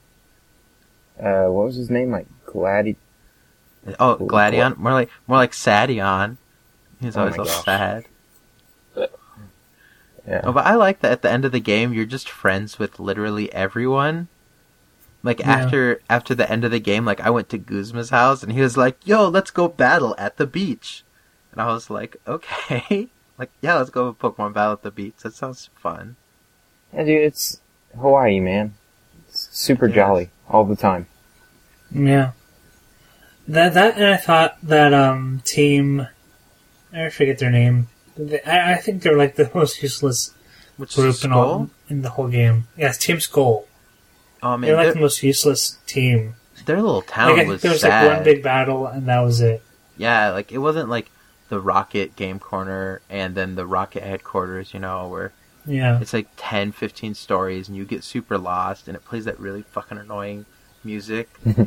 Uh, what was his name? Like Gladi. Oh, Cool. Gladion? More like more like Sadion. He's Oh always my so gosh. sad. Yeah. Oh, but I like that at the end of the game, you're just friends with literally everyone. Like, Yeah. after after the end of the game, like, I went to Guzma's house, and he was like, yo, let's go battle at the beach. And I was like, okay. Like, yeah, let's go Pokemon battle at the beach. That sounds fun. Yeah, dude, it's Hawaii, man. It's super Yes. jolly all the time. Yeah. That that and I thought that um team, I forget their name. They, I, I think they're like the most useless Which group is in all Skull? in the whole game. Yes, Team Skull. Oh, man, They're like their, the most useless team. their little town Like, I- was there was sad. like one big battle and that was it. Yeah, like, it wasn't like the Rocket Game Corner and then the Rocket headquarters, you know, where Yeah. it's like ten, fifteen stories and you get super lost and it plays that really fucking annoying music.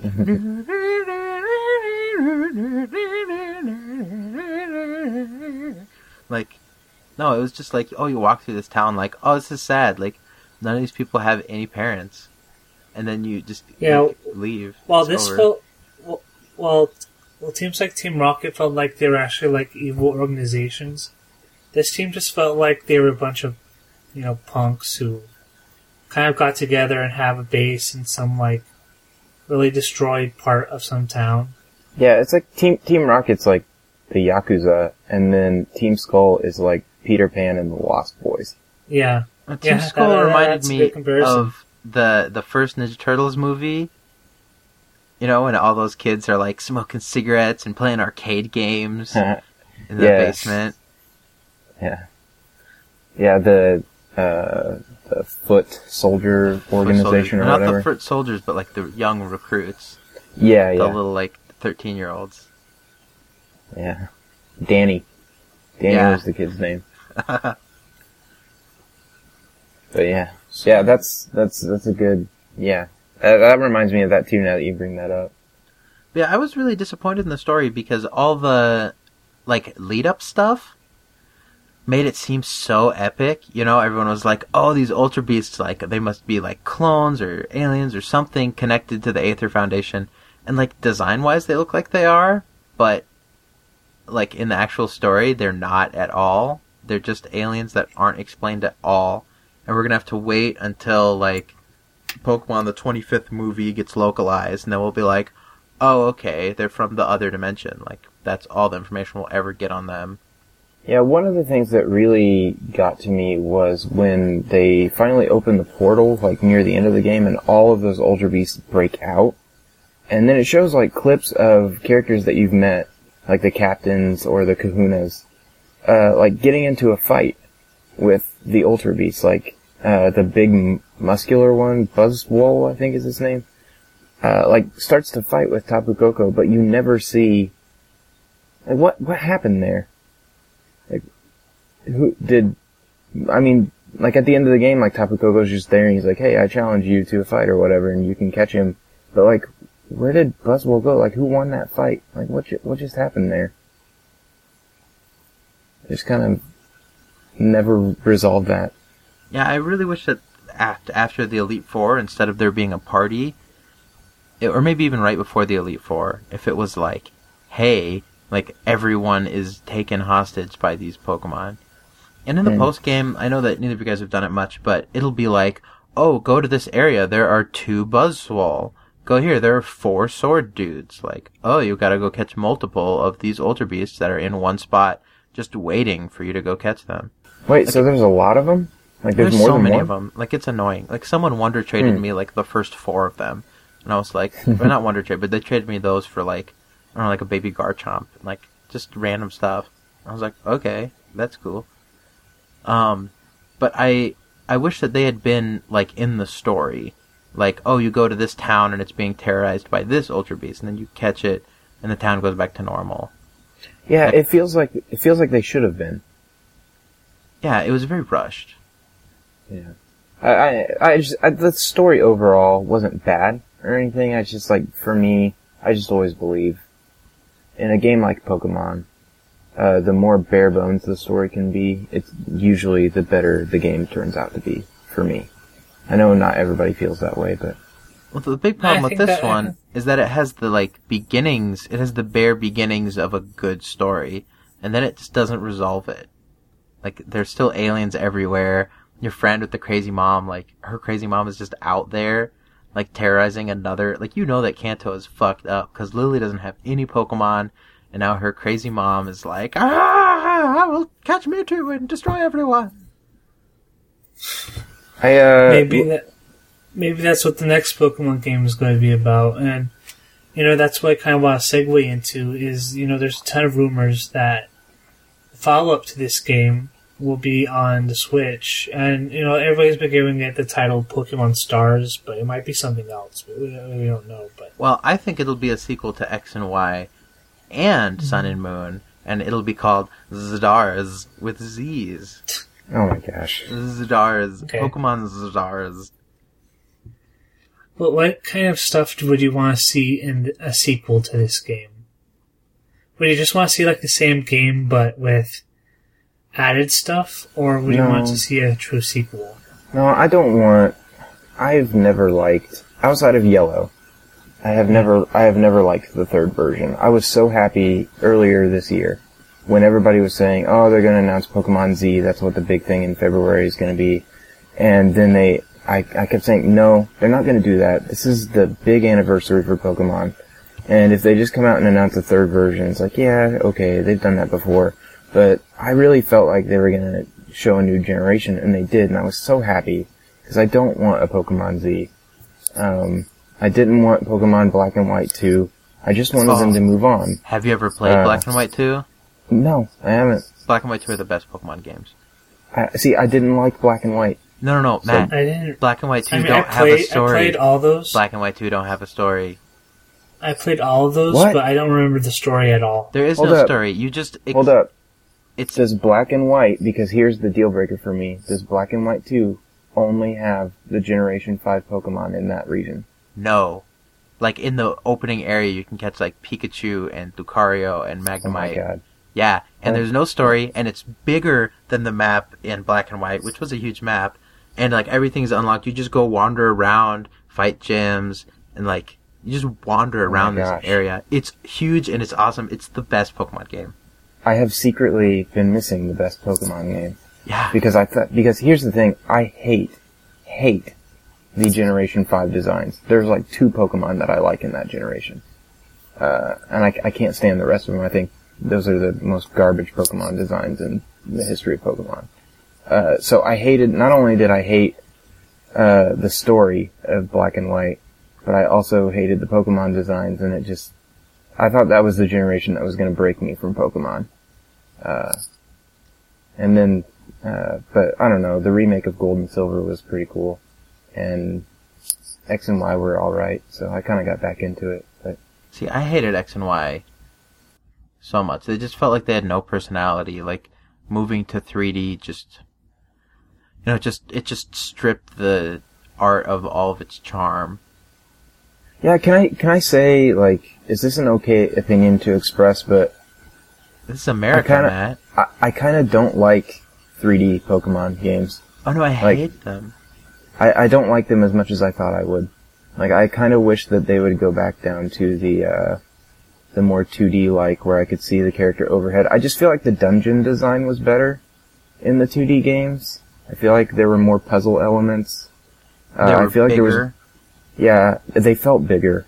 Like, no, it was just like, oh, you walk through this town like, oh, this is sad. Like, none of these people have any parents. And then you just Yeah, like, leave. Well, It's this over. felt well, well. Well, teams like Team Rocket felt like they were actually like evil organizations. This team just felt like they were a bunch of, you know, punks who kind of got together and have a base in some like really destroyed part of some town. Yeah, it's like Team Team Rocket's like the Yakuza, and then Team Skull is like Peter Pan and the Lost Boys. Yeah, Uh, Team Yeah, Skull that- that- reminded that's a me good comparison. of the the first Ninja Turtles movie. You know, and all those kids are like smoking cigarettes and playing arcade games in the Yes. basement. Yeah. Yeah, the, uh, the Foot Soldier Organization or Not whatever. the foot soldiers, but like the young recruits. yeah, The yeah. little like thirteen year olds. Yeah. Danny. Danny Yeah. was the kid's name. But yeah. Yeah, that's, that's, that's a good, yeah. That, that reminds me of that too now that you bring that up. Yeah, I was really disappointed in the story because all the like lead up stuff made it seem so epic. You know, everyone was like, "Oh, these Ultra Beasts, like they must be like clones or aliens or something connected to the Aether Foundation." And like design wise, they look like they are, but like in the actual story, they're not at all. They're just aliens that aren't explained at all, and we're gonna have to wait until like Pokemon the twenty-fifth movie gets localized, and then we'll be like, oh, okay, they're from the other dimension. Like, that's all the information we'll ever get on them. Yeah, one of the things that really got to me was when they finally opened the portal, like near the end of the game, and all of those Ultra Beasts break out. And then it shows like clips of characters that you've met, like the captains or the kahunas, uh, like getting into a fight with the Ultra Beasts, like, uh, the big m- muscular one, Buzzwole, I think is his name, uh, like starts to fight with Tapu Koko, but you never see, like, what, what happened there? Like, who did, I mean, like at the end of the game, like Tapu Koko's just there and he's like, hey, I challenge you to a fight or whatever and you can catch him. But like, where did Buzzwole go? Like, who won that fight? Like, what, ju- what just happened there? Just kind of never resolved that. Yeah, I really wish that after, after the Elite Four, instead of there being a party, it, or maybe even right before the Elite Four, if it was like, hey, like everyone is taken hostage by these Pokemon. And in the Mm. post-game, I know that neither of you guys have done it much, but it'll be like, oh, go to this area, there are two Buzzwole. Go here, there are four Sword Dudes. Like, oh, you gotta go catch multiple of these Ultra Beasts that are in one spot, just waiting for you to go catch them. Wait, so there's a lot of them? Like, there's, There's more so than many one? of them. Like, it's annoying. Like, someone Wonder Traded Hmm. me, like, the first four of them. And I was like, well, not Wonder Trade, but they traded me those for, like, I don't know, like a baby Garchomp. Like, just random stuff. I was like, okay, that's cool. Um, but I, I wish that they had been, like, in the story. Like, oh, you go to this town and it's being terrorized by this Ultra Beast, and then you catch it, and the town goes back to normal. Yeah, Like- it feels like, it feels like they should have been. Yeah, it was very rushed. Yeah. I, I, I just, I, the story overall wasn't bad or anything. I just like, for me, I just always believe in a game like Pokemon, uh, the more bare bones the story can be, it's usually the better the game turns out to be, for me. I know not everybody feels that way, but Well, the big problem I with think this that- one is that it has the, like, beginnings, it has the bare beginnings of a good story, and then it just doesn't resolve it. Like, there's still aliens everywhere. Your friend with the crazy mom, like, her crazy mom is just out there, like, terrorizing another, like, you know that Kanto is fucked up, because Lily doesn't have any Pokemon, and now her crazy mom is like, ah, I will catch Mewtwo and destroy everyone. I, uh, maybe that maybe that's what the next Pokemon game is going to be about, and you know that's what I kind of want to segue into is you know there's a ton of rumors that the follow up to this game will be on the Switch, and you know everybody's been giving it the title Pokemon Stars, but it might be something else. We, we don't know, but Well, I think it'll be a sequel to X and Y and Sun and Moon, and it'll be called Zdars with Z's. oh my gosh. Zdars. Okay. Pokemon Zdars. But what kind of stuff would you want to see in a sequel to this game? Would you just want to see like the same game but with added stuff, or would you No. want to see a true sequel? No, I don't want, I've never liked, outside of Yellow, I have never, I have never liked the third version. I was so happy earlier this year when everybody was saying, oh, they're gonna announce Pokemon Z, that's what the big thing in February is gonna be. And then they, I, I kept saying, no, they're not gonna do that. This is the big anniversary for Pokemon. And if they just come out and announce a third version, it's like, yeah, okay, they've done that before. But I really felt like they were gonna show a new generation, and they did, and I was so happy, because I don't want a Pokemon Z. Um, I didn't want Pokemon Black and White two. I just wanted oh. them to move on. Have you ever played uh, Black and White two? No, I haven't. Black and White two are the best Pokemon games. I, see, I didn't like Black and White. No, no, no, so, Matt. I didn't, Black and White two I mean, don't I played, have a story. I played all those. Black and White two don't have a story. I played all of those, what? but I don't remember the story at all. There is Hold no up. story. You just... Ex- Hold up. It's Does Black and White, because here's the deal breaker for me, does Black and White two only have the Generation five Pokemon in that region? No. Like, in the opening area, you can catch, like, Pikachu and Lucario and Magnemite. Oh my god. Yeah, and oh. there's no story, and it's bigger than the map in Black and White, which was a huge map, and, like, everything's unlocked. You just go wander around, fight gyms, and, like, you just wander around oh this gosh. area. It's huge, and it's awesome. It's the best Pokemon game. I have secretly been missing the best Pokemon game. Yeah. Because I thought, because here's the thing, I hate, hate the Generation five designs. There's like two Pokemon that I like in that generation. Uh, and I, I can't stand the rest of them. I think those are the most garbage Pokemon designs in the history of Pokemon. Uh, so I hated, not only did I hate, uh, the story of Black and White, but I also hated the Pokemon designs, and it just, I thought that was the generation that was gonna break me from Pokemon. Uh, and then, uh, but I don't know, the remake of Gold and Silver was pretty cool, and X and Y were alright, so I kinda got back into it, but. See, I hated X and Y so much. They just felt like they had no personality, like, moving to three D just, you know, just, it just stripped the art of all of its charm. Yeah, can I, can I say, like, is this an okay opinion to express, but this is America, I kinda, Matt. I, I kinda don't like three D Pokemon games. Oh no, I like, hate them. I, I don't like them as much as I thought I would. Like, I kinda wish that they would go back down to the, uh, the more two D like, where I could see the character overhead. I just feel like the dungeon design was better in the two D games. I feel like there were more puzzle elements. Uh, they were I feel like bigger. there was, yeah, they felt bigger.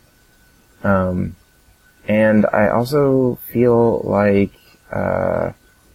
Um, and I also feel like, uh,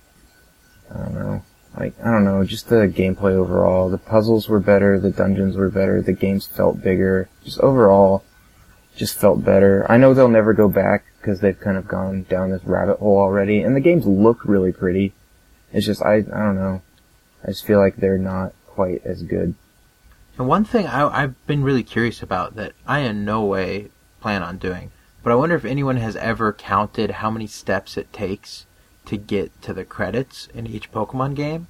I don't know, like, I don't know, just the gameplay overall. The puzzles were better, the dungeons were better, the games felt bigger. Just overall, just felt better. I know they'll never go back, because they've kind of gone down this rabbit hole already, and the games look really pretty. It's just, I, I don't know. I just feel like they're not quite as good. And one thing I, I've been really curious about that I in no way plan on doing, but I wonder if anyone has ever counted how many steps it takes to get to the credits in each Pokemon game.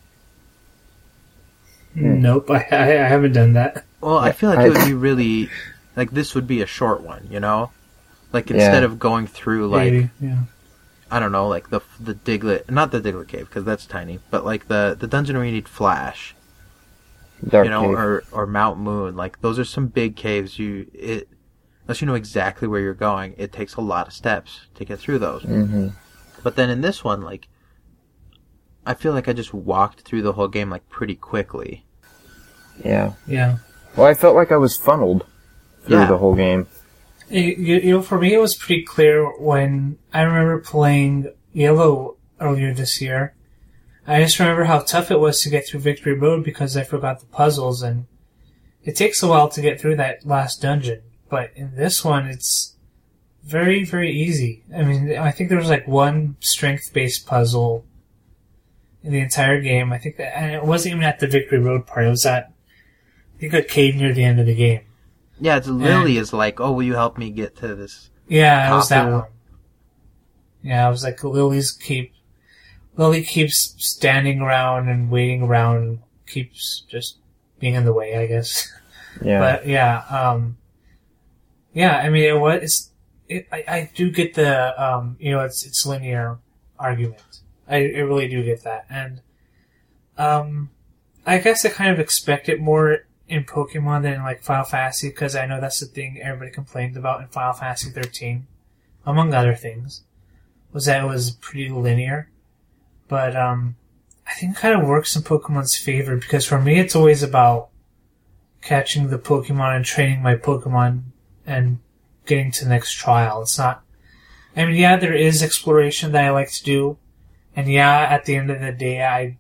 Nope, I, I, I haven't done that. Well, I feel like it would be really, like, this would be a short one, you know? Like, instead Yeah. of going through, like, Maybe, yeah. I don't know, like, the the Diglett, not the Diglett Cave, because that's tiny, but, like, the, the dungeon where you need Flash, Dark you know, Cave. or, or Mount Moon, like, those are some big caves. You, it, unless you know exactly where you're going, it takes a lot of steps to get through those. Mm-hmm. But then in this one, like, I feel like I just walked through the whole game, like, pretty quickly. Yeah. Yeah. Well, I felt like I was funneled through Yeah. the whole game. You, you know, for me, it was pretty clear when I remember playing Yellow earlier this year. I just remember how tough it was to get through Victory Road because I forgot the puzzles, and it takes a while to get through that last dungeon. But in this one, it's very, very easy. I mean, I think there was like one strength-based puzzle in the entire game. I think that, and it wasn't even at the Victory Road part. It was at, I think, a cave near the end of the game. Yeah, it's Lily is like, oh, will you help me get to this? Yeah, it was that Tapu. one. Yeah, I was like, Lily's keep, Lily keeps standing around and waiting around, keeps just being in the way, I guess. Yeah. But yeah, um, yeah, I mean, it was, it's, it, I, I do get the, um, you know, it's, it's linear argument. I, I really do get that. And, um, I guess I kind of expect it more in Pokemon than in, like, Final Fantasy, because I know that's the thing everybody complained about in Final Fantasy thirteen, among other things, was that it was pretty linear. But, um, I think it kind of works in Pokemon's favor, because for me it's always about catching the Pokemon and training my Pokemon and getting to the next trial. It's not, I mean, yeah, there is exploration that I like to do, and yeah, at the end of the day, I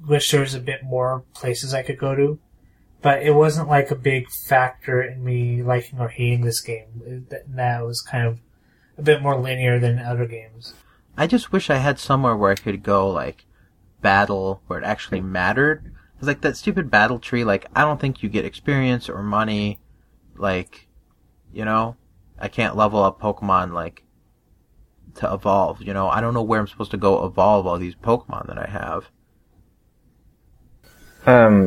wish there was a bit more places I could go to. But it wasn't like a big factor in me liking or hating this game. That was kind of a bit more linear than other games. I just wish I had somewhere where I could go, like, battle, where it actually mattered. Because, like, that stupid battle tree, like, I don't think you get experience or money. Like, you know? I can't level up Pokemon, like, to evolve, you know? I don't know where I'm supposed to go evolve all these Pokemon that I have. Um...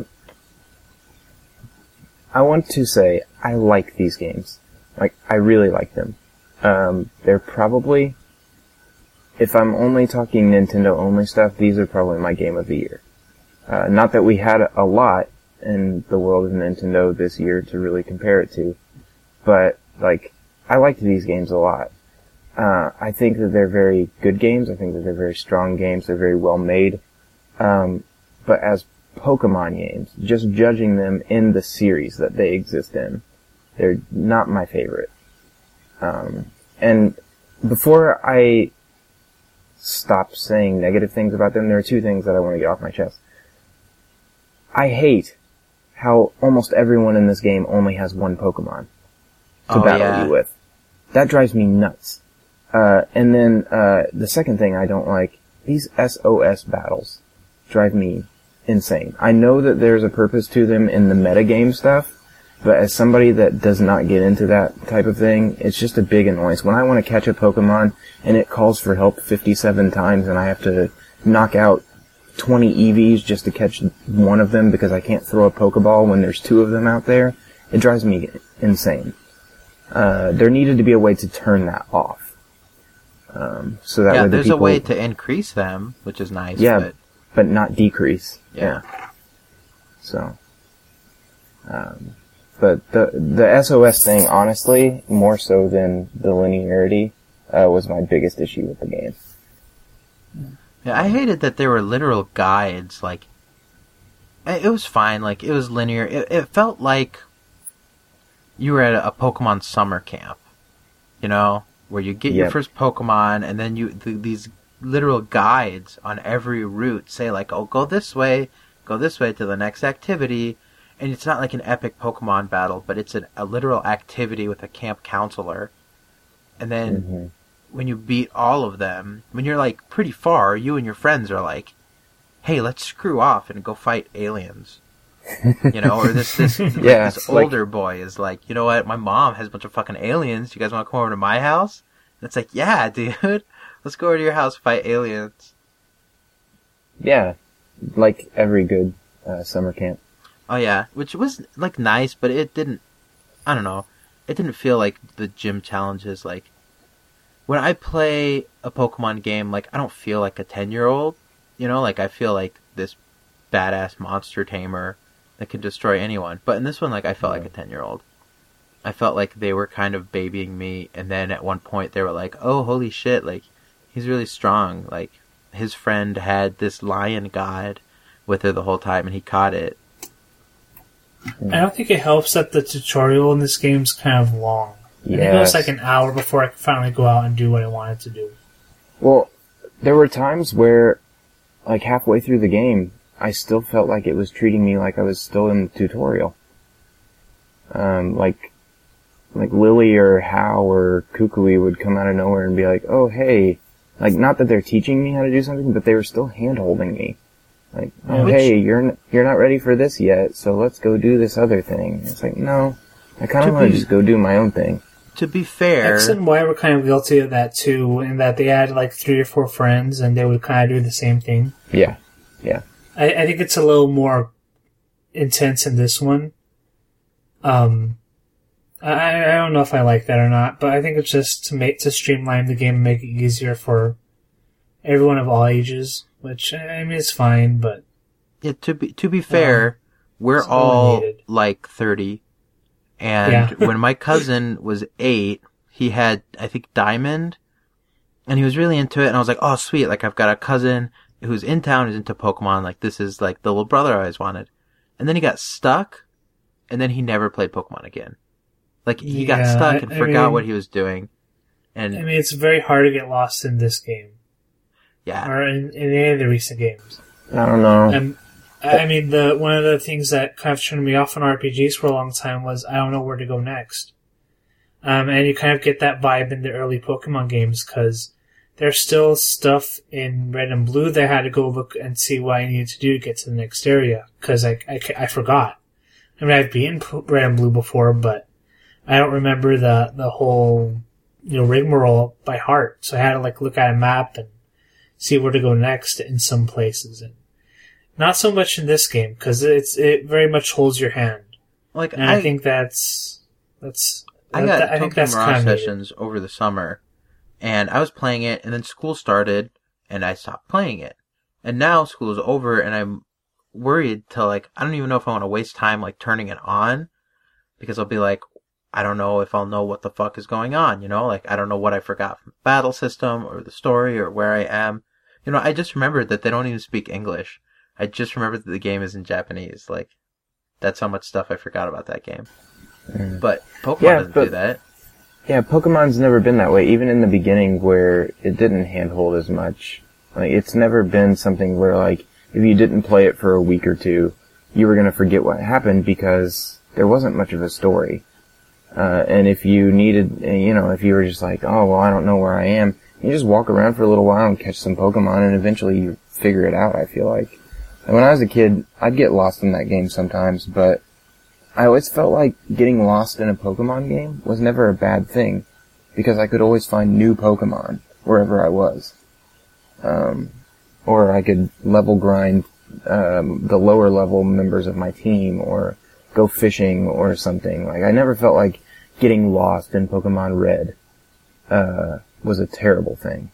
I want to say I like these games. Like, I really like them. Um, they're probably, if I'm only talking Nintendo-only stuff, these are probably my game of the year. Uh, not that we had a lot in the world of Nintendo this year to really compare it to, but, like, I liked these games a lot. Uh, I think that they're very good games. I think that they're very strong games. They're very well made. Um, but as Pokemon games, just judging them in the series that they exist in, they're not my favorite. Um, and before I stop saying negative things about them, there are two things that I want to get off my chest. I hate how almost everyone in this game only has one Pokemon to oh, battle yeah. you with. That drives me nuts. Uh, and then, uh, the second thing I don't like, these S O S battles drive me insane. I know that there's a purpose to them in the metagame stuff, but as somebody that does not get into that type of thing, it's just a big annoyance. When I want to catch a Pokemon and it calls for help fifty-seven times and I have to knock out twenty Eevees just to catch one of them because I can't throw a Pokeball when there's two of them out there, it drives me insane. Uh, there needed to be a way to turn that off. Um, so that yeah, way the there's people, a way to increase them, which is nice. Yeah, but, but not decrease. Yeah. yeah. So, um, but the the S O S thing, honestly, more so than the linearity, uh, was my biggest issue with the game. Yeah, I hated that there were literal guides. Like, it was fine. Like, it was linear. It, it felt like you were at a, a Pokemon summer camp, you know, where you get yep. your first Pokemon, and then you th- these literal guides on every route say, like, oh, go this way, go this way to the next activity. And it's not like an epic Pokemon battle, but it's an, a literal activity with a camp counselor. And then Mm-hmm. when you beat all of them, when you're, like, pretty far, you and your friends are like, hey, let's screw off and go fight aliens. You know, or this this, like, Yeah, this like- older boy is like, you know what, my mom has a bunch of fucking aliens. You guys want to come over to my house? And it's like, yeah, dude. Let's go over to your house and fight aliens. Yeah, like every good uh, summer camp. Oh, yeah, which was, like, nice, but it didn't, I don't know, it didn't feel like the gym challenges. Like, when I play a Pokemon game, like, I don't feel like a ten-year-old, you know? Like, I feel like this badass monster tamer that can destroy anyone. But in this one, like, I felt Yeah. like a ten-year-old. I felt like they were kind of babying me, and then at one point they were like, oh, holy shit, like, he's really strong. Like, his friend had this lion god with her the whole time, and he caught it. I don't think it helps that the tutorial in this game is kind of long. I think it was Yes. like an hour before I could finally go out and do what I wanted to do. Well, there were times where, like halfway through the game, I still felt like it was treating me like I was still in the tutorial. Um, like, like Lily or Hal or Kukui would come out of nowhere and be like, oh hey, like not that they're teaching me how to do something, but they were still hand-holding me. Like, oh Which- hey, you're n- you're not ready for this yet, so let's go do this other thing. It's like, no, I kind To of want to be- just go do my own thing. To be fair... X and Y were kind of guilty of that too, in that they had like three or four friends and they would kind of do the same thing. Yeah, yeah. I, I think it's a little more intense in this one. Um, I, I don't know if I like that or not, but I think it's just to make to streamline the game and make it easier for everyone of all ages. Which I mean, it's fine, but Yeah, to be to be fair, we're it's all overrated. like thirty, and Yeah. when my cousin was eight, he had I think Diamond, and he was really into it. And I was like, oh sweet, like I've got a cousin who's in town, who's into Pokemon. Like this is like the little brother I always wanted. And then he got stuck, and then he never played Pokemon again. Like he got Yeah, stuck I- and I forgot mean- what he was doing, and I mean, it's very hard to get lost in this game yeah, or in, in any of the recent games. I don't know. And I mean, the one of the things that kind of turned me off on R P Gs for a long time was I don't know where to go next. Um, and you kind of get that vibe in the early Pokemon games because there's still stuff in Red and Blue that I had to go look and see what I needed to do to get to the next area because I, I, I forgot. I mean, I've been Red and Blue before, but I don't remember the, the whole, you know, rigmarole by heart. So I had to like look at a map and see where to go next in some places. And not so much in this game because it's, it very much holds your hand. Like, and I, I think that's, that's, I got that, I think that's Mirage kind of sessions over the summer, and I was playing it, and then school started, and I stopped playing it. And now school is over, and I'm worried to, like, I don't even know if I want to waste time, like, turning it on, because I'll be like, I don't know if I'll know what the fuck is going on, you know? Like, I don't know what I forgot from the battle system, or the story, or where I am. You know, I just remembered that they don't even speak English. I just remembered that the game is in Japanese. Like, that's how much stuff I forgot about that game. Mm. But Pokemon yeah, doesn't but, do that. Yeah, Pokemon's never been that way. Even in the beginning where it didn't handhold as much. Like, it's never been something where, like, if you didn't play it for a week or two, you were gonna forget what happened because there wasn't much of a story. Uh, and if you needed, you know, if you were just like, oh, well, I don't know where I am, you just walk around for a little while and catch some Pokemon and eventually you figure it out, I feel like. And when I was a kid, I'd get lost in that game sometimes, but I always felt like getting lost in a Pokemon game was never a bad thing, because I could always find new Pokemon wherever I was. Um, or I could level grind um, the lower level members of my team, or go fishing or something. Like, I never felt like getting lost in Pokemon Red uh, was a terrible thing.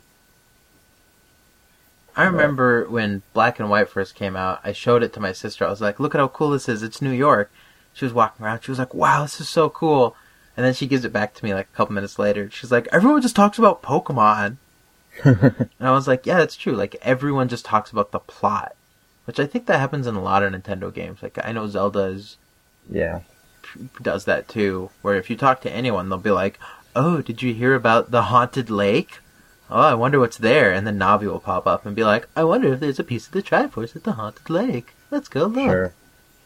I remember when Black and White first came out, I showed it to my sister. I was like, look at how cool this is. It's New York. She was walking around. She was like, wow, this is so cool. And then she gives it back to me like a couple minutes later. She's like, everyone just talks about Pokemon. And I was like, yeah, that's true. Like, everyone just talks about the plot. Which I think that happens in a lot of Nintendo games. Like, I know Zelda is, yeah, does that too. Where if you talk to anyone, they'll be like, oh, did you hear about the haunted lake? Oh, I wonder what's there. And then Navi will pop up and be like, I wonder if there's a piece of the Triforce at the haunted lake. Let's go look. Sure.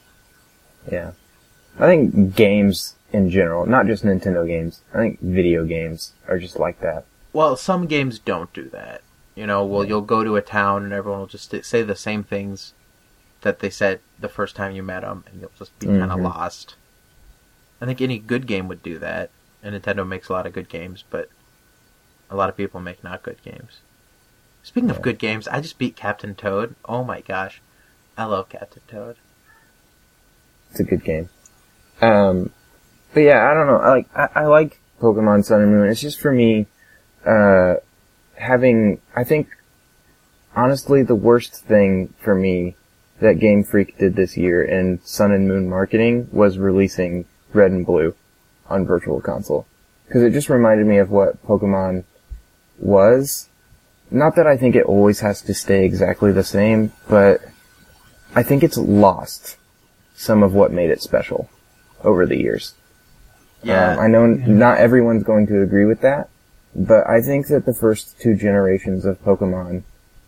Yeah. I think games in general, not just Nintendo games, I think video games are just like that. Well, some games don't do that. You know, well, you'll go to a town and everyone will just say the same things that they said the first time you met them, and you'll just be mm-hmm. kind of lost. I think any good game would do that, and Nintendo makes a lot of good games, but a lot of people make not good games. Speaking yeah. of good games, I just beat Captain Toad. Oh my gosh. I love Captain Toad. It's a good game. Um, but yeah, I don't know. I like I, I like Pokemon Sun and Moon. It's just for me, uh, having. I think, honestly, the worst thing for me that Game Freak did this year in Sun and Moon marketing was releasing Red and Blue on Virtual Console, because it just reminded me of what Pokemon was. Not that I think it always has to stay exactly the same, but I think it's lost some of what made it special over the years. Yeah. Um, I know not everyone's going to agree with that, but I think that the first two generations of Pokemon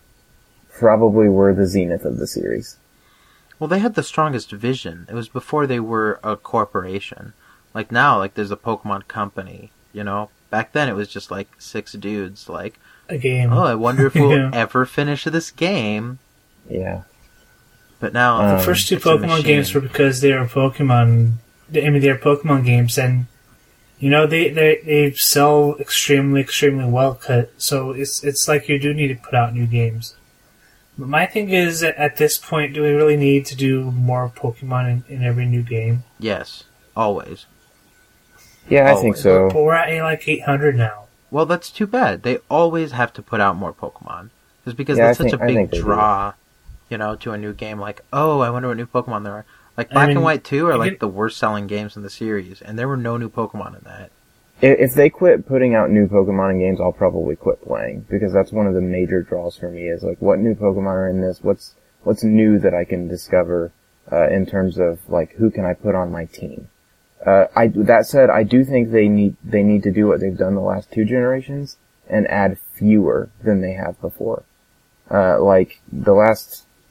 probably were the zenith of the series. Well, they had the strongest vision. It was before they were a corporation. Like now, like there's a Pokemon company, you know? Back then it was just like six dudes, like, a game. Oh, I wonder if we'll yeah. ever finish this game. Yeah. But now, um, the first two Pokemon games were because they were Pokemon. I mean, they're Pokemon games, and you know they they they sell extremely extremely well. Cut, so it's it's like you do need to put out new games. But my thing is, at this point, do we really need to do more Pokemon in, in every new game? Yes, always. Yeah, I always. think so. But we're at like eight hundred now. Well, that's too bad. They always have to put out more Pokemon. Just because yeah, that's think, such a big draw, you know, to a new game. Like, oh, I wonder what new Pokemon there are. Like, Black I mean, and White two are like it, the worst-selling games in the series, and there were no new Pokemon in that. If they quit putting out new Pokemon in games, I'll probably quit playing, because that's one of the major draws for me, is like, what new Pokemon are in this? What's what's new that I can discover uh, in terms of, like, who can I put on my team? Uh, I, that said, I do think they need, they need to do what they've done the last two generations and add fewer than they have before. Uh, like, the last,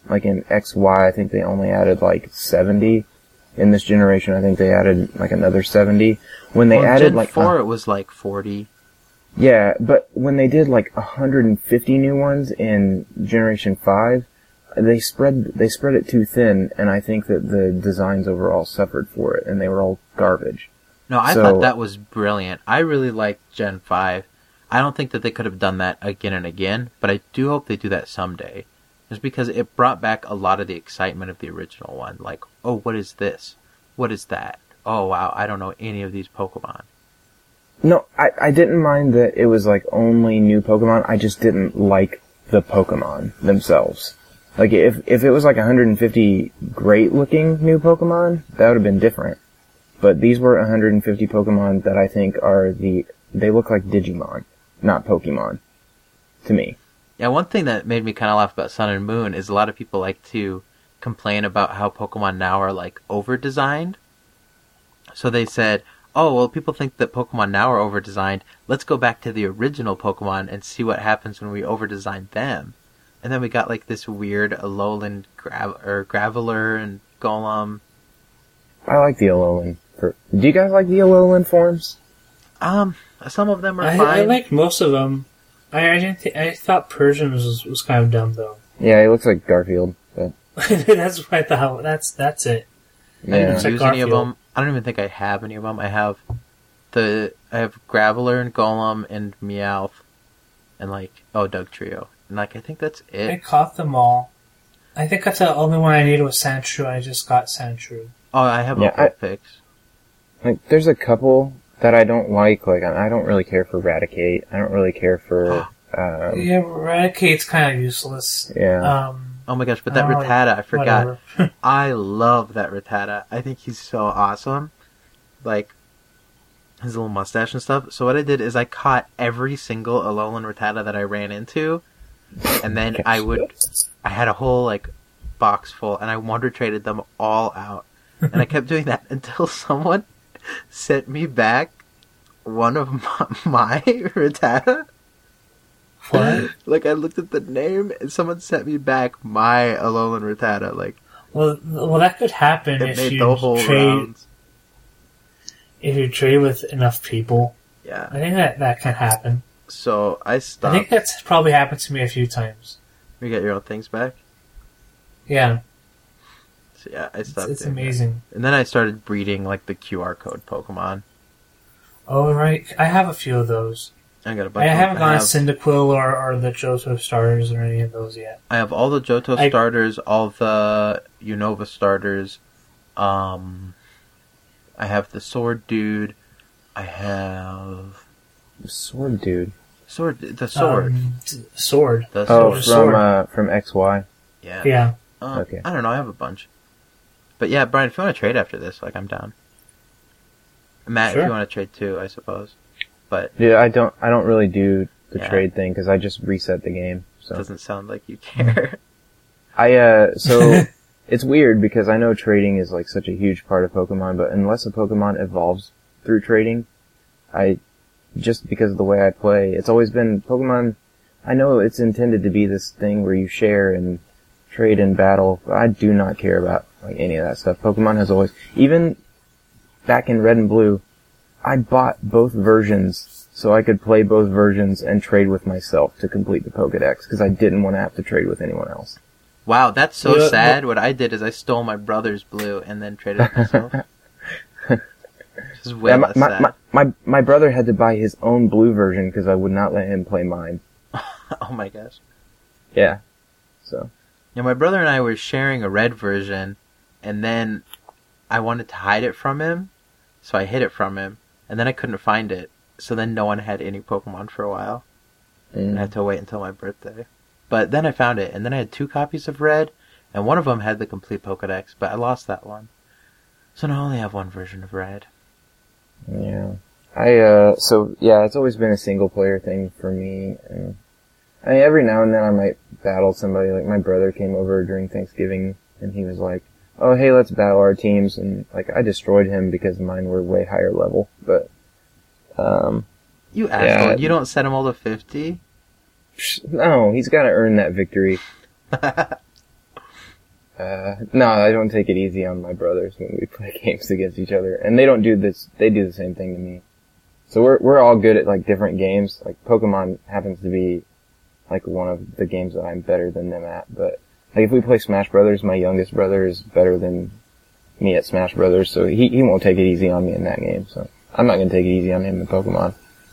like in X Y, I think they only added like seventy. In this generation, I think they added like another seventy. When they well, added Gen like four, uh, it was like forty. Yeah, but when they did like one hundred fifty new ones in Generation five, they spread they spread it too thin, and I think that the designs overall suffered for it, and they were all garbage. No, I So- thought that was brilliant. I really liked Gen five. I don't think that they could have done that again and again, but I do hope they do that someday. Just because it brought back a lot of the excitement of the original one. Like, oh, what is this? What is that? Oh, wow, I don't know any of these Pokemon. No, I, I didn't mind that it was like only new Pokemon. I just didn't like the Pokemon themselves. Like if if it was like one hundred fifty great looking new Pokemon, that would have been different. But these were one hundred fifty Pokemon that I think are the they look like Digimon, not Pokemon, to me. Yeah, one thing that made me kind of laugh about Sun and Moon is a lot of people like to complain about how Pokemon now are like over-designed. So they said, oh, well, people think that Pokemon now are over-designed. Let's go back to the original Pokemon and see what happens when we over-design them. And then we got like this weird Alolan Gra- or Graveler and Golem. I like the Alolan. For, do you guys like the Alolan forms? Um, some of them are I, fine. I like most of them. I, I didn't. Th- I thought Persian was was kind of dumb though. Yeah, he looks like Garfield. But That's what I thought. That's that's it. I yeah. didn't like use any of Garfield. them. I don't even think I have any of them. I have the I have Graveler and Golem and Meowth and like oh Doug Trio and like I think that's I it. caught them all. I think that's the only one I needed was Sandshrew. I just got Sandshrew. Oh, I have Yeah, a I- picks. Like, there's a couple that I don't like. Like, I I don't really care for Raticate. I don't really care for. Um, Yeah, Raticate's kind of useless. yeah. Um, Oh my gosh, but that Oh, Rattata, I forgot. whatever. I love that Rattata. I think he's so awesome. Like, his little mustache and stuff. So what I did is I caught every single Alolan Rattata that I ran into, and then I would, I had a whole, like, box full, and I wonder traded them all out. And I kept doing that until someone sent me back one of my, my Rattata. What? Like, I looked at the name, and someone sent me back my Alolan Rattata. Like, Well, well, that could happen it if made you the whole trade rounds. if you trade with enough people. Yeah. I think that that can happen. So I I stopped. think that's probably happened to me a few times. You get your own things back. Yeah, So yeah, I it's, stopped. it's doing that. amazing. And then I started breeding like the Q R code Pokemon. Oh right, I have a few of those. I got a bunch. I of haven't I gone have, Cyndaquil or, or the Johto starters or any of those yet. I have all the Johto I- starters, all the Unova starters. Um, I have the Sword Dude. I have Sword Dude. Sword. The Sword. Um, d- sword. the Oh, Sword. Sword. from uh, from X Y. yeah. Yeah. Uh, Okay. I don't know. I have a bunch. But yeah, Brian, if you want to trade after this, like I'm down. Matt, Sure. if you want to trade too, I suppose. But Yeah, I don't. I don't really do the Yeah. trade thing because I just reset the game. it So doesn't sound like you care. I uh so it's weird because I know trading is like such a huge part of Pokemon, but unless a Pokemon evolves through trading, I just because of the way I play, it's always been Pokemon. I know it's intended to be this thing where you share and trade and battle. But I do not care about like any of that stuff. Pokemon has always, even back in Red and Blue, I bought both versions so I could play both versions and trade with myself to complete the Pokedex because I didn't want to have to trade with anyone else. Wow, that's so Yeah, sad. What I did is I stole my brother's blue and then traded it myself. This is way Yeah, my, less my, sad. my, my, my brother had to buy his own blue version because I would not let him play mine. Oh my gosh. Yeah. So. Yeah, my brother and I were sharing a red version, and then I wanted to hide it from him, so I hid it from him, and then I couldn't find it, so then no one had any Pokemon for a while, and I Mm. had to wait until my birthday. But then I found it, and then I had two copies of red, and one of them had the complete Pokedex, but I lost that one. So now I only have one version of red. Yeah. I, uh, so, yeah, it's always been a single player thing for me. And, I mean, every now and then I might battle somebody. Like, my brother came over during Thanksgiving, and he was like, oh, hey, let's battle our teams. And, like, I destroyed him because mine were way higher level. But, um, You Yeah. asshole, you don't set them all to fifty? psh, no, he's gotta earn that victory. Uh, no, I don't take it easy on my brothers when we play games against each other. And they don't do this, they do the same thing to me. So we're, we're all good at like different games. Like Pokemon happens to be like one of the games that I'm better than them at. But like if we play Smash Brothers, my youngest brother is better than me at Smash Brothers, so he, he won't take it easy on me in that game. So I'm not gonna take it easy on him in Pokemon.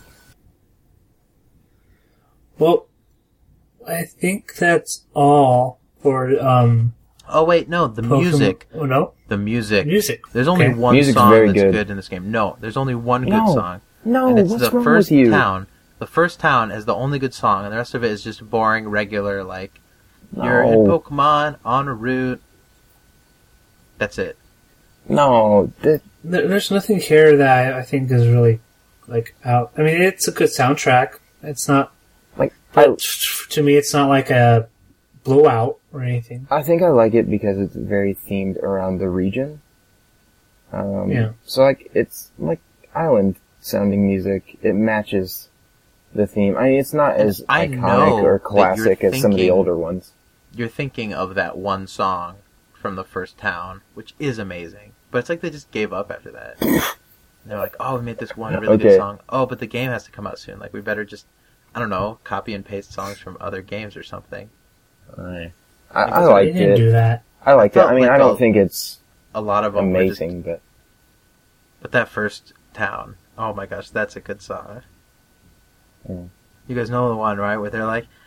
Well, I think that's all for, um... Oh wait, no, the Pokemon. music. Oh, no? The music. Music. There's only Okay. one Music's song very that's good. good in this game. No, there's only one good No. song. No, and it's what's the wrong first with you? town. The first town is the only good song, and the rest of it is just boring, regular, like, you're in No. Pokemon, on a route. That's it. No, th- There, there's nothing here that I, I think is really, like, out. I mean, it's a good soundtrack. It's not, like, I, but to me, it's not like a blowout or anything. I think I like it because it's very themed around the region. Um, Yeah. So like, it's like island sounding music. It matches the theme. I mean, it's not as I iconic know or that classic you're as some of the thinking- older ones. You're thinking of that one song from the first town, which is amazing. But it's like they just gave up after that. They're like, oh, we made this one really Okay. good song. Oh, but the game has to come out soon. Like, we better just, I don't know, copy and paste songs from other games or something. Right. I, I Because They liked didn't it. do that. I liked it. felt I mean, like I don't a- think it's A lot of them were just- amazing, but But that first town, oh my gosh, that's a good song. Mm. You guys know the one, right? Where they're like,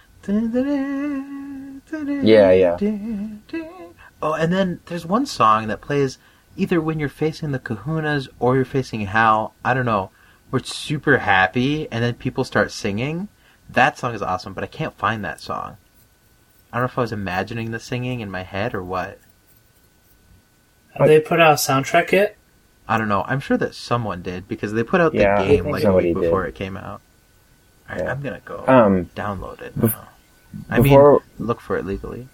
Yeah, yeah. Oh, and then there's one song that plays either when you're facing the Kahunas or you're facing Hal. I don't know. Where it's super happy, and then people start singing. That song is awesome, but I can't find that song. I don't know if I was imagining the singing in my head or what. Have they put out a soundtrack yet? I don't know. I'm sure that someone did because they put out the Yeah, I game think like a somebody week before did. it came out. Alright, Yeah. I'm gonna go Um, download it bef- now. I before- mean, look for it legally.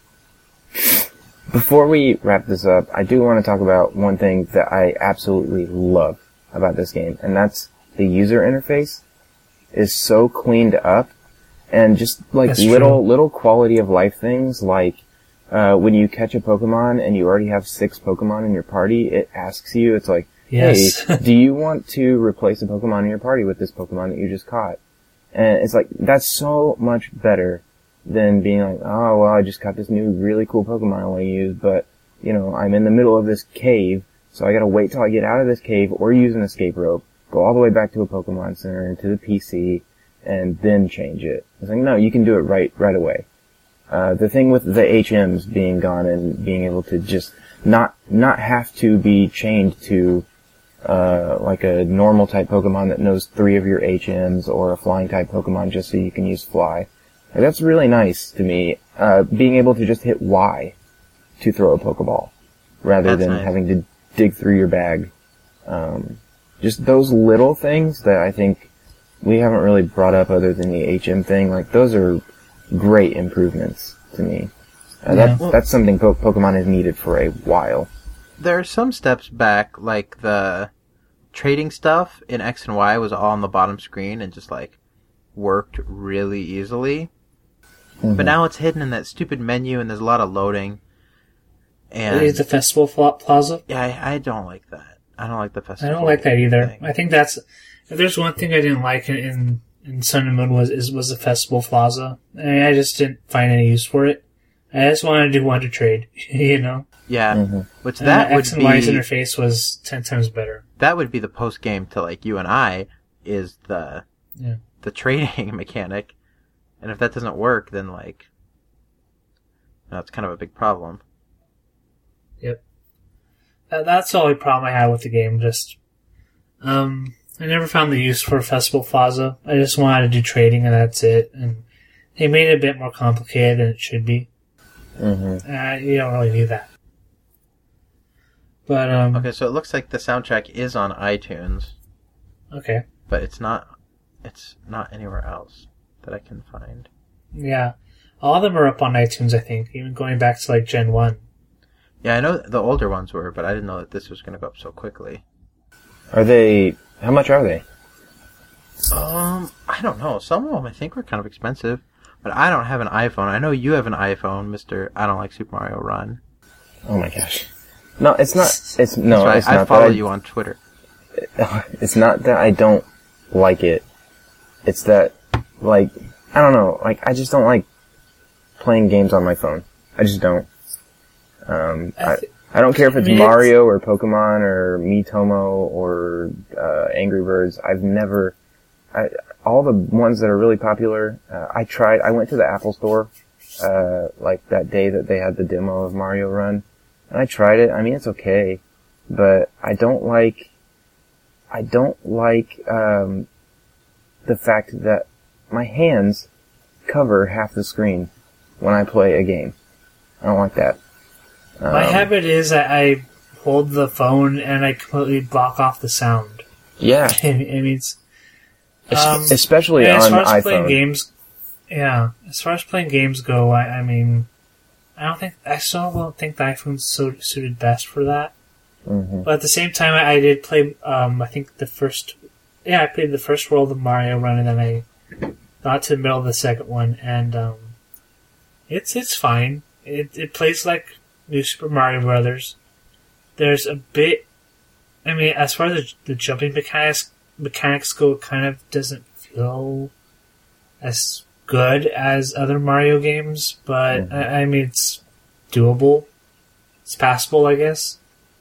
Before we wrap this up, I do want to talk about one thing that I absolutely love about this game, and that's the user interface is so cleaned up, and just like That's little true. little quality of life things, like uh, when you catch a Pokemon and you already have six Pokemon in your party, it asks you, it's like, Yes. hey, do you want to replace a Pokemon in your party with this Pokemon that you just caught? And it's like, that's so much better than being like, oh, well, I just caught this new really cool Pokemon I want to use, but, you know, I'm in the middle of this cave, so I gotta wait till I get out of this cave or use an escape rope, go all the way back to a Pokemon Center, to the P C, and then change it. It's like, no, you can do it right, right away. Uh, the thing with the H Ms being gone and being able to just not, not have to be chained to, uh, like a normal type Pokemon that knows three of your H Ms or a flying type Pokemon just so you can use Fly. Like, that's really nice to me. Uh, being able to just hit Y to throw a Pokeball rather That's than nice. having to dig through your bag. Um, just those little things that I think we haven't really brought up other than the H M thing. Like, those are great improvements to me. Uh, Yeah. that, that's something po- Pokemon has needed for a while. There are some steps back, like the trading stuff in X and Y was all on the bottom screen and just like worked really easily. Mm-hmm. But now it's hidden in that stupid menu and there's a lot of loading. And It's a festival fla- plaza. yeah, I, I don't like that. I don't like the I festival. don't like that either. thing. I think that's if there's one thing I didn't like in in, in Sun and Moon was is was the festival plaza. I, mean, I just didn't find any use for it. I just wanted to do one to trade, you know. Yeah, Mm-hmm. which And that the would X and Y's be interface was ten times better. that would be the post game to like you and I is the Yeah. the trading mechanic, and if that doesn't work, then like that's kind of a big problem. Yep. That, that's the only problem I had with the game. Just, um, I never found the use for Festival Plaza. I just wanted to do trading and that's it. And they made it a bit more complicated than it should be. Mm-hmm. Uh, you don't really need that. But, um, Okay, so it looks like the soundtrack is on iTunes, okay. but it's not. It's not anywhere else that I can find. Yeah. All of them are up on iTunes, I think, even going back to like Gen one. Yeah, I know the older ones were, but I didn't know that this was going to go up so quickly. Are they, how much are they? Um, I don't know. Some of them I think were kind of expensive, but I don't have an iPhone. I know you have an iPhone, Mister I don't like Super Mario Run. Oh my gosh. No, it's not. It's no. Right. It's not I follow that I, you on Twitter. It's not that I don't like it. It's that, like, I don't know. Like, I just don't like playing games on my phone. I just don't. Um, I, th- I, I don't care if it's I mean, Mario or Pokemon or Miitomo or uh, Angry Birds. I've never. I, all the ones that are really popular. Uh, I tried. I went to the Apple Store, uh, like that day that they had the demo of Mario Run, and I tried it. I mean, it's okay, but I don't like. I don't like um, the fact that my hands cover half the screen when I play a game. I don't like that. Um, my habit is I, I hold the phone and I completely block off the sound. Yeah, I mean, it's um, especially on as far as iPhone. Playing games, yeah, as far as playing games go, I, I mean, I don't think I still don't think the iPhone's so suited best for that. Mm-hmm. But at the same time, I, I did play. Um, I think the first, yeah, I played the first world of Mario Run, and then I got to the middle of the second one, and um, it's it's fine. It it plays like New Super Mario Brothers. There's a bit. I mean, as far as the, the jumping mechanics mechanics go, it kind of doesn't feel as good as other Mario games, but mm-hmm. I, I mean, it's doable. It's passable, I guess.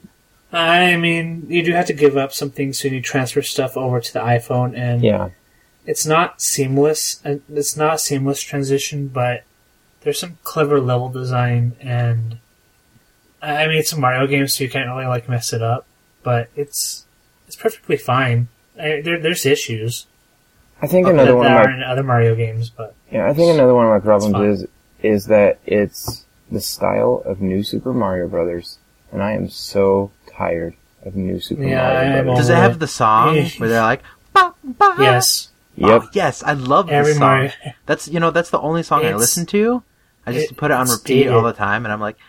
I mean, you do have to give up some things when you transfer stuff over to the iPhone, and yeah. it's not seamless. It's not a seamless transition, but there's some clever level design, and I mean, it's a Mario game, so you can't really like mess it up. But it's it's perfectly fine. I, there, there's issues. I think that, another that one of are my in other Mario games, but yeah, I think another one of my problems is is that it's the style of New Super Mario Brothers, and I am so tired of New Super Yeah, Mario I'm Brothers. Does it have the song where they're like, ba, ba? yes, Yep. Oh, yes, I love every this song. Mario. That's you know that's the only song I It's- listen to. I just it- put it on it's repeat all dated. the time, and I'm like,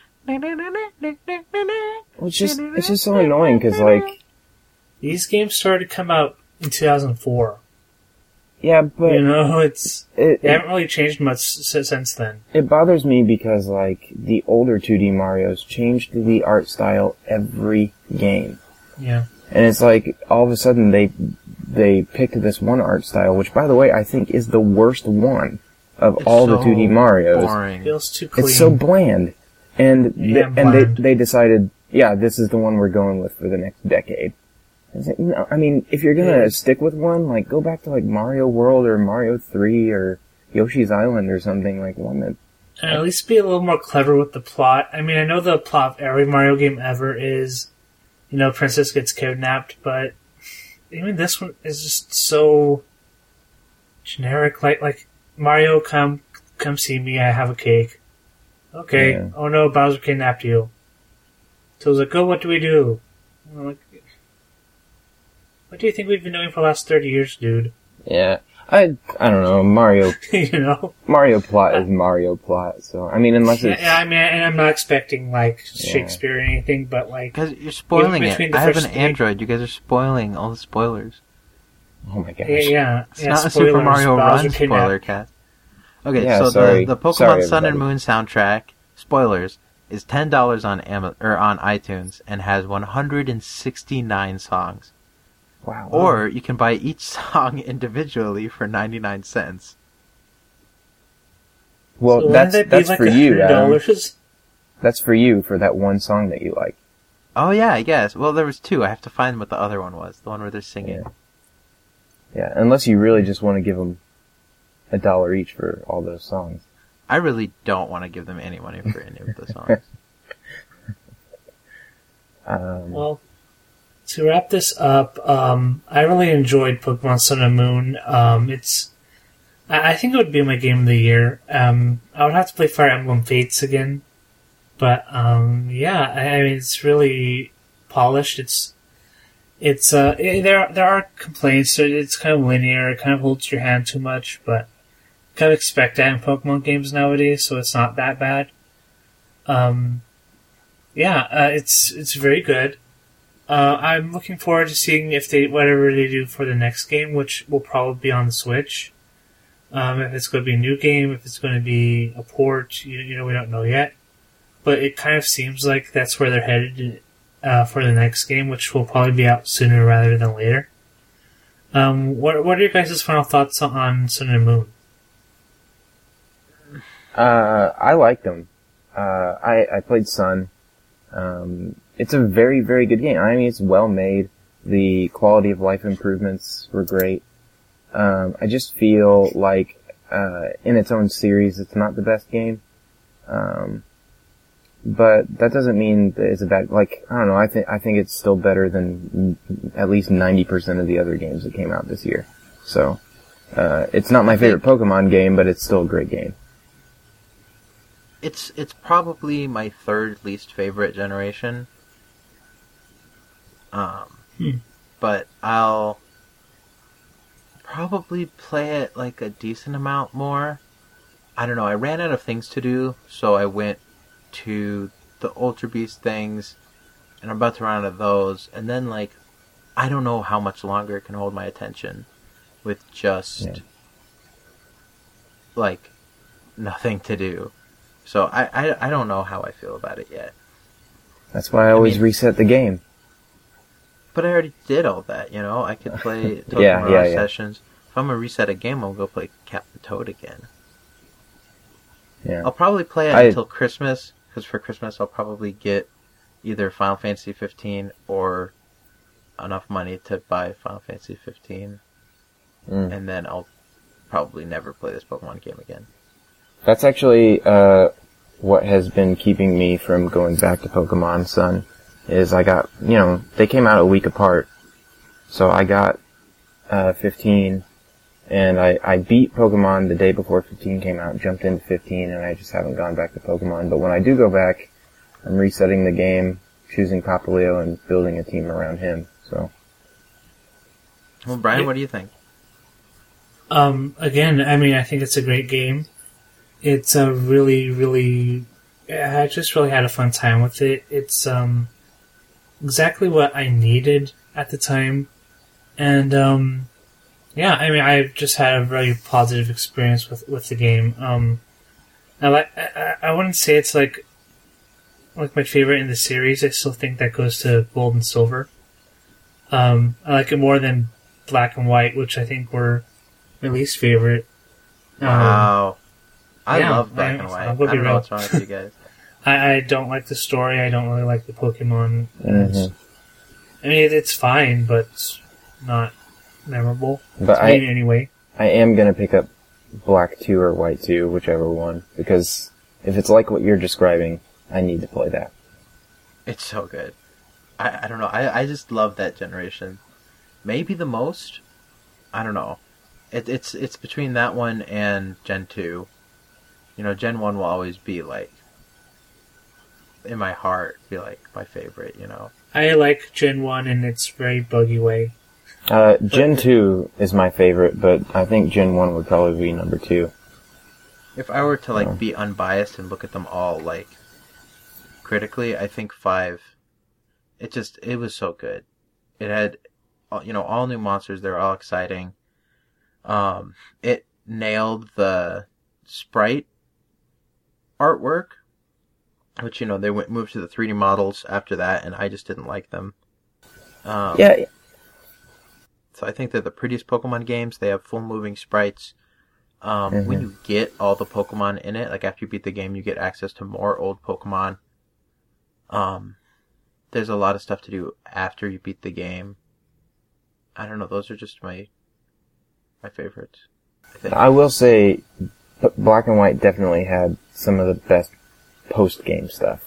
Well, it's just it's just so annoying because like These games started to come out in two thousand four. yeah, but You know, it's it, they it haven't really changed much s- since then. it bothers me because like the older two D Marios changed the art style every game. Yeah. And it's like, all of a sudden, they they picked this one art style, which, by the way, I think is the worst one of It's all the so two D Marios. boring. Feels too clean. It's so bland. And th- Yeah, and bland. they they decided, yeah, this is the one we're going with for the next decade. It's like, no, I mean, if you're gonna Yeah. stick with one, like, go back to, like, Mario World or Mario three or Yoshi's Island or something, like, one that... And at least be a little more clever with the plot. I mean, I know the plot of every Mario game ever is, you know, Princess gets kidnapped, but even this one is just so generic. Like, like Mario, come, come see me. I have a cake. Okay. Yeah. Oh no, Bowser kidnapped you. So I was like, oh, what do we do? And I'm like, what do you think we've been doing for the last thirty years, dude? Yeah. I, I don't know, Mario... you know? Mario plot is Mario plot, so, I mean, unless Yeah, it's... yeah, I mean, and I'm not expecting like Yeah. Shakespeare or anything, but like, Because you're spoiling Between it. the I have first an three- Android. You guys are spoiling all the spoilers. Oh my gosh. yeah, yeah, It's yeah, not a spoilers, Super Mario Bowser Run kidnapped. spoiler cast. Okay, Yeah, so sorry. the the Pokemon Sorry, Sun and everybody. Moon soundtrack spoilers is ten dollars on Ama- or on iTunes and has one hundred and sixty nine songs. Wow. Or you can buy each song individually for ninety nine cents. Well, So that's wouldn't that be that's like for you, one hundred Adam. dollars? That's for you for that one song that you like. Oh yeah, I guess. Well, there was two. I have to find what the other one was. The one where they're singing. Yeah. Yeah, unless you really just want to give them a dollar each for all those songs. I really don't want to give them any money for any of the songs. Um, Well, to wrap this up, um, I really enjoyed Pokemon Sun and Moon. Um, it's, I, I think it would be my game of the year. Um, I would have to play Fire Emblem Fates again, but um, yeah, I, I mean it's really polished. It's, it's uh, it, there there are complaints. So it's kind of linear. It kind of holds your hand too much, but kind of expect that in Pokemon games nowadays, so it's not that bad. Um, yeah, uh, it's it's very good. Uh, I'm looking forward to seeing if they whatever they do for the next game, which will probably be on the Switch. Um, if it's going to be a new game, if it's going to be a port, you, you know, we don't know yet. but it kind of seems like that's where they're headed uh, for the next game, which will probably be out sooner rather than later. Um, what what are your guys' final thoughts on Sun and Moon? Uh, I liked them. Uh, I, I played Sun. Um, it's a very, very good game. I mean, it's well made. The quality of life improvements were great. Um, I just feel like, uh, in its own series, it's not the best game. Um, but that doesn't mean that it's a bad, like, I don't know, I think, I think it's still better than at least ninety percent of the other games that came out this year. So, uh, it's not my favorite Pokemon game, but it's still a great game. It's, it's probably my third least favorite generation. Um, Hmm. but I'll probably play it like a decent amount more. I don't know, I ran out of things to do, so I went to the Ultra Beast things, and I'm about to run out of those, and then, like, I don't know how much longer it can hold my attention with just, yeah. like, nothing to do. So I, I, I don't know how I feel about it yet. That's why I always I mean, reset the game. But I already did all that, you know? I could play Token yeah, Mirage yeah, yeah. sessions. If I'm going to reset a game, I'll go play Captain Toad again. Yeah. I'll probably play it I... until Christmas, because for Christmas I'll probably get either Final Fantasy fifteen or enough money to buy Final Fantasy fifteen. Mm. And then I'll probably never play this Pokemon game again. That's actually uh, what has been keeping me from going back to Pokemon Sun. Is I got, you know, they came out a week apart. So I got uh, fifteen, and I, I beat Pokemon the day before fifteen came out, jumped into fifteen, and I just haven't gone back to Pokemon. But when I do go back, I'm resetting the game, choosing Papaleo, and building a team around him. So. Well, Brian, what do you think? Um, again, I mean, I think it's a great game. It's a really, really, I just really had a fun time with it. It's, um, exactly what I needed at the time. And, um, yeah, I mean, I just had a very positive experience with, with the game. Um, I like, I, I wouldn't say it's like, like my favorite in the series. I still think that goes to Gold and Silver. Um, I like it more than Black and White, which I think were my least favorite. Wow. Um, I yeah, love Black I, and White. I I don't real. know what's wrong with you guys. I, I don't like the story. I don't really like the Pokemon. Mm-hmm. I mean, it, it's fine, but it's not memorable. But to I, me anyway. I am going to pick up Black two or White two, whichever one, because if it's like what you're describing, I need to play that. It's so good. I, I don't know. I, I just love that generation. Maybe the most. I don't know. It, it's it's between that one and Gen two. You know, Gen one will always be like, in my heart, be like my favorite, you know. I like Gen one in its very buggy way. Uh, Gen two is my favorite, but I think Gen one would probably be number two. If I were to, like, oh. be unbiased and look at them all, like, critically, I think five, it just, it was so good. It had, you know, all new monsters, they were all exciting. Um, it nailed the sprite artwork, which, you know, they went moved to the three D models after that, and I just didn't like them. Um, yeah. So I think they're the prettiest Pokemon games. They have full moving sprites. Um, mm-hmm. When you get all the Pokemon in it, like after you beat the game, you get access to more old Pokemon. Um, there's a lot of stuff to do after you beat the game. I don't know. Those are just my my favorites. I think. I will say, Black and White definitely had some of the best post-game stuff.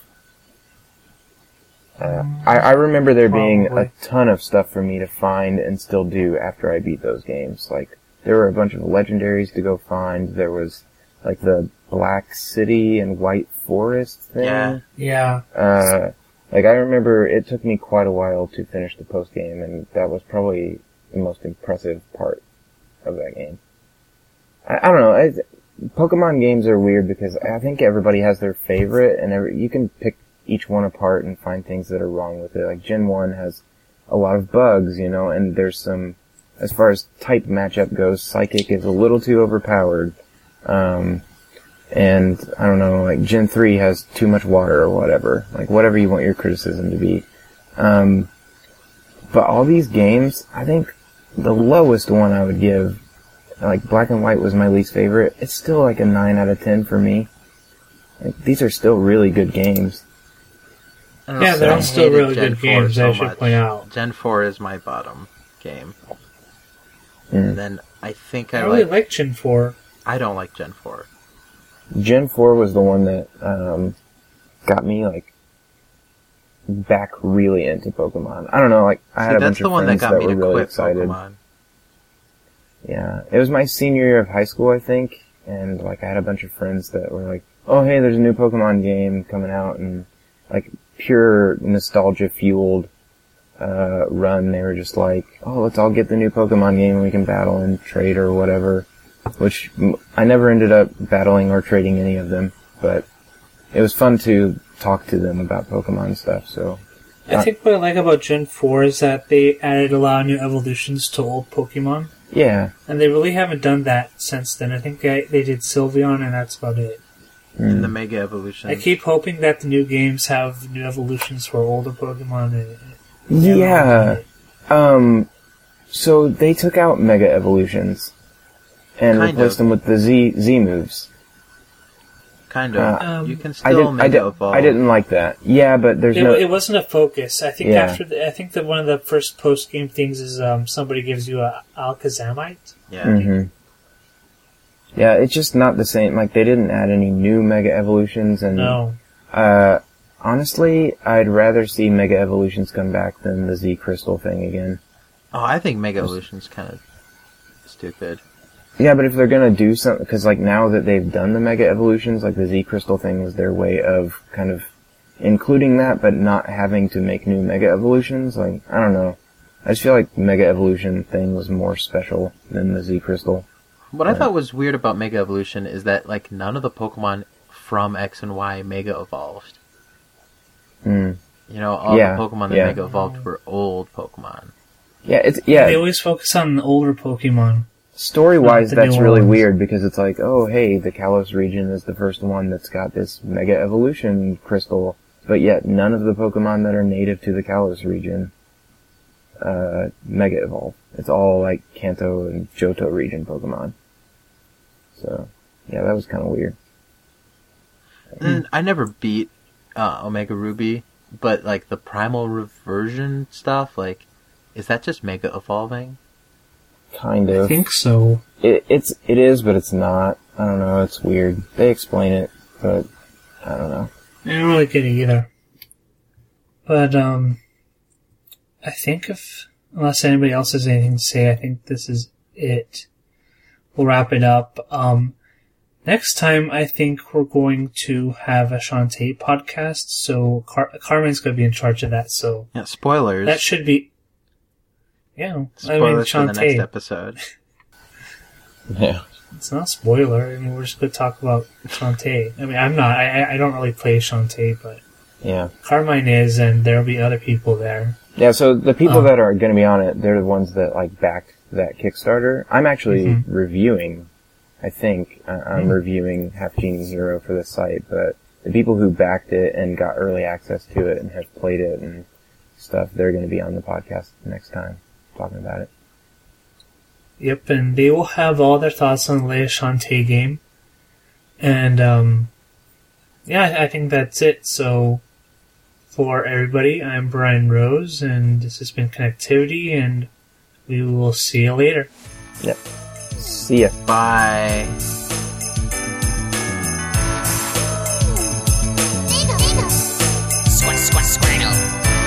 Uh, I, I remember there being Probably. a ton of stuff for me to find and still do after I beat those games. Like, there were a bunch of legendaries to go find. There was, like, the Black City and White Forest thing. Yeah. Yeah. Uh, like, I remember it took me quite a while to finish the post-game, and that was probably the most impressive part of that game. I, I don't know. I, Pokemon games are weird because I think everybody has their favorite, and every, you can pick each one apart and find things that are wrong with it. Like, Gen one has a lot of bugs, you know, and there's some, as far as type matchup goes, Psychic is a little too overpowered. Um, and I don't know, like Gen three has too much water or whatever, like whatever you want your criticism to be. Um, but all these games, I think the lowest one I would give, like Black and White was my least favorite. It's still like a nine out of ten for me. Like, these are still really good games. Yeah, they're all still really good games, so I should much. point out. Gen four is my bottom game. Mm. And then I think I, I really like... like Gen four. I don't like Gen four. Gen four was the one that um, got me like back really into Pokemon. I don't know, like I See, had a that's bunch the of one friends that, got that me were to really quit excited. Pokemon. Yeah, it was my senior year of high school, I think, and like I had a bunch of friends that were like, "Oh, hey, there's a new Pokemon game coming out," and like pure nostalgia fueled uh run. They were just like, "Oh, let's all get the new Pokemon game and we can battle and trade or whatever." Which I never ended up battling or trading any of them, but it was fun to talk to them about Pokemon stuff. So I think what I like about Gen four is that they added a lot of new evolutions to old Pokemon. yeah, And they really haven't done that since then. I think they, they did Sylveon, and that's about it. In mm. the Mega Evolution. I keep hoping that the new games have new evolutions for older Pokemon. And, yeah. Um, so they took out Mega Evolutions and Kind replaced of. them with the Z Z moves. Kind of. Uh, Um, you can I still didn't. I, Mega did, Evolve. I didn't like that. Yeah, but there's it, no. it wasn't a focus. I think Yeah. after the, I think that one of the first post game things is um, somebody gives you a Alakazamite. Yeah. hmm Yeah, it's just not the same. Like they didn't add any new Mega Evolutions, and No. uh, honestly, I'd rather see Mega Evolutions come back than the Z Crystal thing again. Oh, I think Mega Evolution's kind of stupid. Yeah, but if they're gonna do something, because like now that they've done the Mega Evolutions, like the Z Crystal thing was their way of kind of including that, but not having to make new Mega Evolutions. Like, I don't know. I just feel like the Mega Evolution thing was more special than the Z Crystal. What I Yeah. thought was weird about Mega Evolution is that like none of the Pokemon from X and Y Mega evolved. Mm. You know, all Yeah, the Pokemon that yeah. Mega evolved were old Pokemon. Yeah, it's yeah. They always focus on the older Pokemon. Story-wise, Not the that's new really ones. weird because it's like, oh, hey, the Kalos region is the first one that's got this Mega Evolution crystal, but yet none of the Pokemon that are native to the Kalos region uh, Mega Evolve. It's all like Kanto and Johto region Pokemon. So, yeah, that was kind of weird. And I never beat uh, Omega Ruby, but like the Primal Reversion stuff, like, is that just Mega evolving? Kind I of. think so. It, it's, it is, but it's not. I don't know, it's weird. They explain it, but I don't know. I don't really get it either. But, um, I think if, unless anybody else has anything to say, I think this is it. We'll wrap it up. Um, next time, I think we're going to have a Shantae podcast, so Car- Carmen's going to be in charge of that, so Yeah, spoilers. that should be, yeah, I mean, spoilers for the next Shantae, episode. Yeah. it's not a spoiler, I mean, we're just going to talk about Shantae. I mean, I'm not, I, I don't really play Shantae, but Yeah. Carmine is, and there'll be other people there. Yeah, so the people Oh. that are going to be on it, they're the ones that like backed that Kickstarter. I'm actually Mhm. reviewing, I think, uh, I'm Mhm. reviewing Half Genie Hero for the site, but the people who backed it and got early access to it and have played it and stuff, they're going to be on the podcast next time talking about it. Yep, and they will have all their thoughts on the latest Shantae game. And, um, yeah, I- I think that's it. So, for everybody, I'm Brian Rose, and this has been Connectivity, and we will see you later. Yep. See ya. Bye. Squat, squat, squirtle.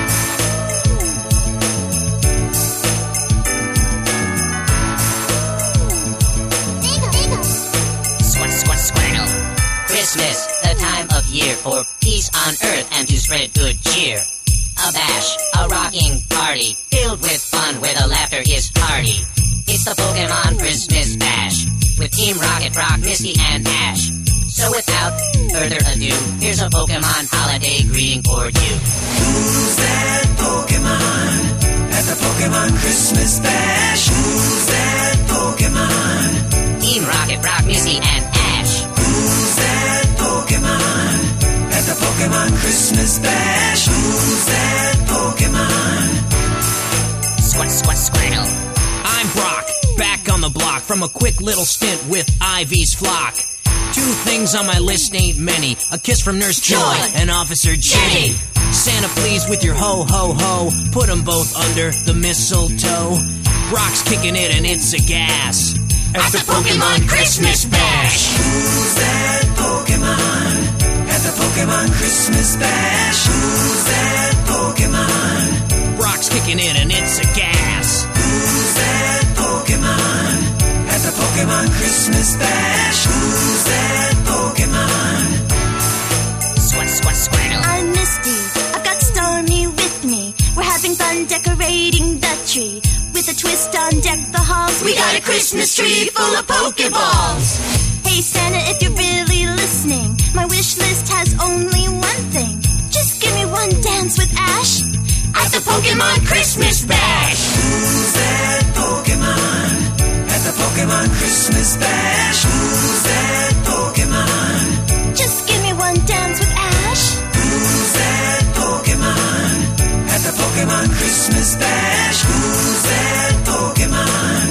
Squat, squat, squirtle. Christmas, the time of year for peace on earth and to spread good cheer. A bash, a rocking party, filled with fun where the laughter is hearty. It's the Pokemon Christmas Bash, with Team Rocket, Rock, Misty, and Ash. So without further ado, here's a Pokemon holiday greeting for you. Who's that Pokemon at the Pokemon Christmas Bash? Who's that Pokemon? Team Rocket, Rock, Misty, and Ash. Who's that Christmas Bash. Who's that Pokemon? Squat, squat, squirtle. I'm Brock, back on the block from a quick little stint with Ivy's flock. Two things on my list ain't many. A kiss from Nurse Joy and Officer Jenny. Santa, please, with your ho-ho-ho, put 'em both under the mistletoe. Brock's kicking it and it's a gas at the Pokemon Christmas Bash. Who's that Pokemon? At the Pokemon Christmas Bash. Who's that Pokemon? Brock's kicking it and it's a gas. Who's that Pokemon? At the Pokemon Christmas Bash. Who's that Pokemon? Squat, squat, squirtle. I'm Misty. I've got Stormy with me. We're having fun decorating the tree. With a twist on deck the halls, we got a Christmas tree full of Pokeballs. Hey Santa, if you're really listening, my wish list has only one thing. Just give me one dance with Ash At the Pokemon Christmas Bash. Who's that Pokemon? At the Pokemon Christmas Bash. Who's that Pokemon? Just give me one dance with Ash. Who's that Pokemon? At the Pokemon Christmas Bash. Who's that Pokemon?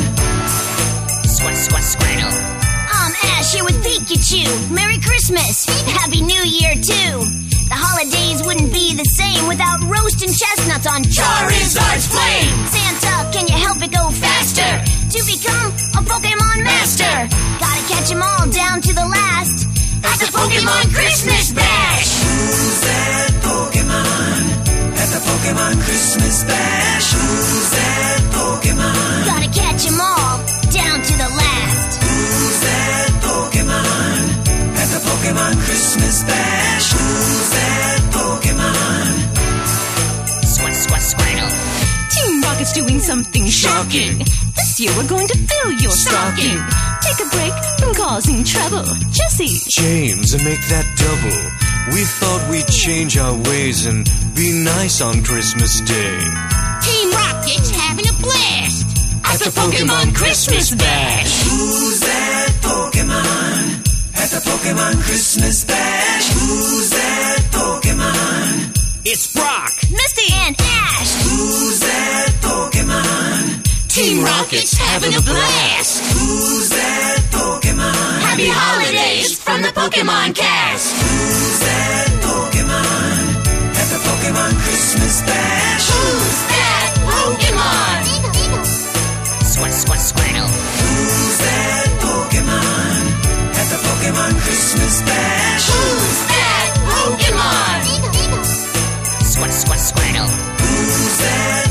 Squat, squat, squirtle. I'm Ash here with Pikachu. Merry Christmas. Happy New Year, too. The holidays wouldn't be the same without roasting chestnuts on Charizard's flame. Santa, can you help it go faster to become a Pokemon master? Gotta catch 'em all down to the last At the Pokemon Christmas Bash. Who's that Pokemon? At the Pokemon Christmas Bash. Who's that Pokemon? Gotta catch 'em all down to the last. Who's that Pokemon? At the Pokemon Christmas Bash. Who's that Pokemon? Squat, squat, squirtle. Team Rocket's doing something shocking. This year we're going to fill your stocking. Take a break from causing trouble. Jesse. James, and make that double. We thought we'd change our ways and be nice on Christmas Day. Team Rocket's having a blast at the Pokemon Christmas Bash. Who's that Pokemon? At the Pokemon Christmas Bash. Who's that Pokemon? It's Brock, Misty, and Ash. Who's that Pokemon? Team Rocket's having a blast. Who's that Pokemon? Happy holidays from the Pokemon Cast. Who's that Pokemon? At the Pokemon Christmas Bash. Who's that Pokemon? Squat, squat, squirtle. Who's that Pokemon? At the Pokemon Christmas Bash. Who's that Pokemon? Squat, squat, squirtle. Who's that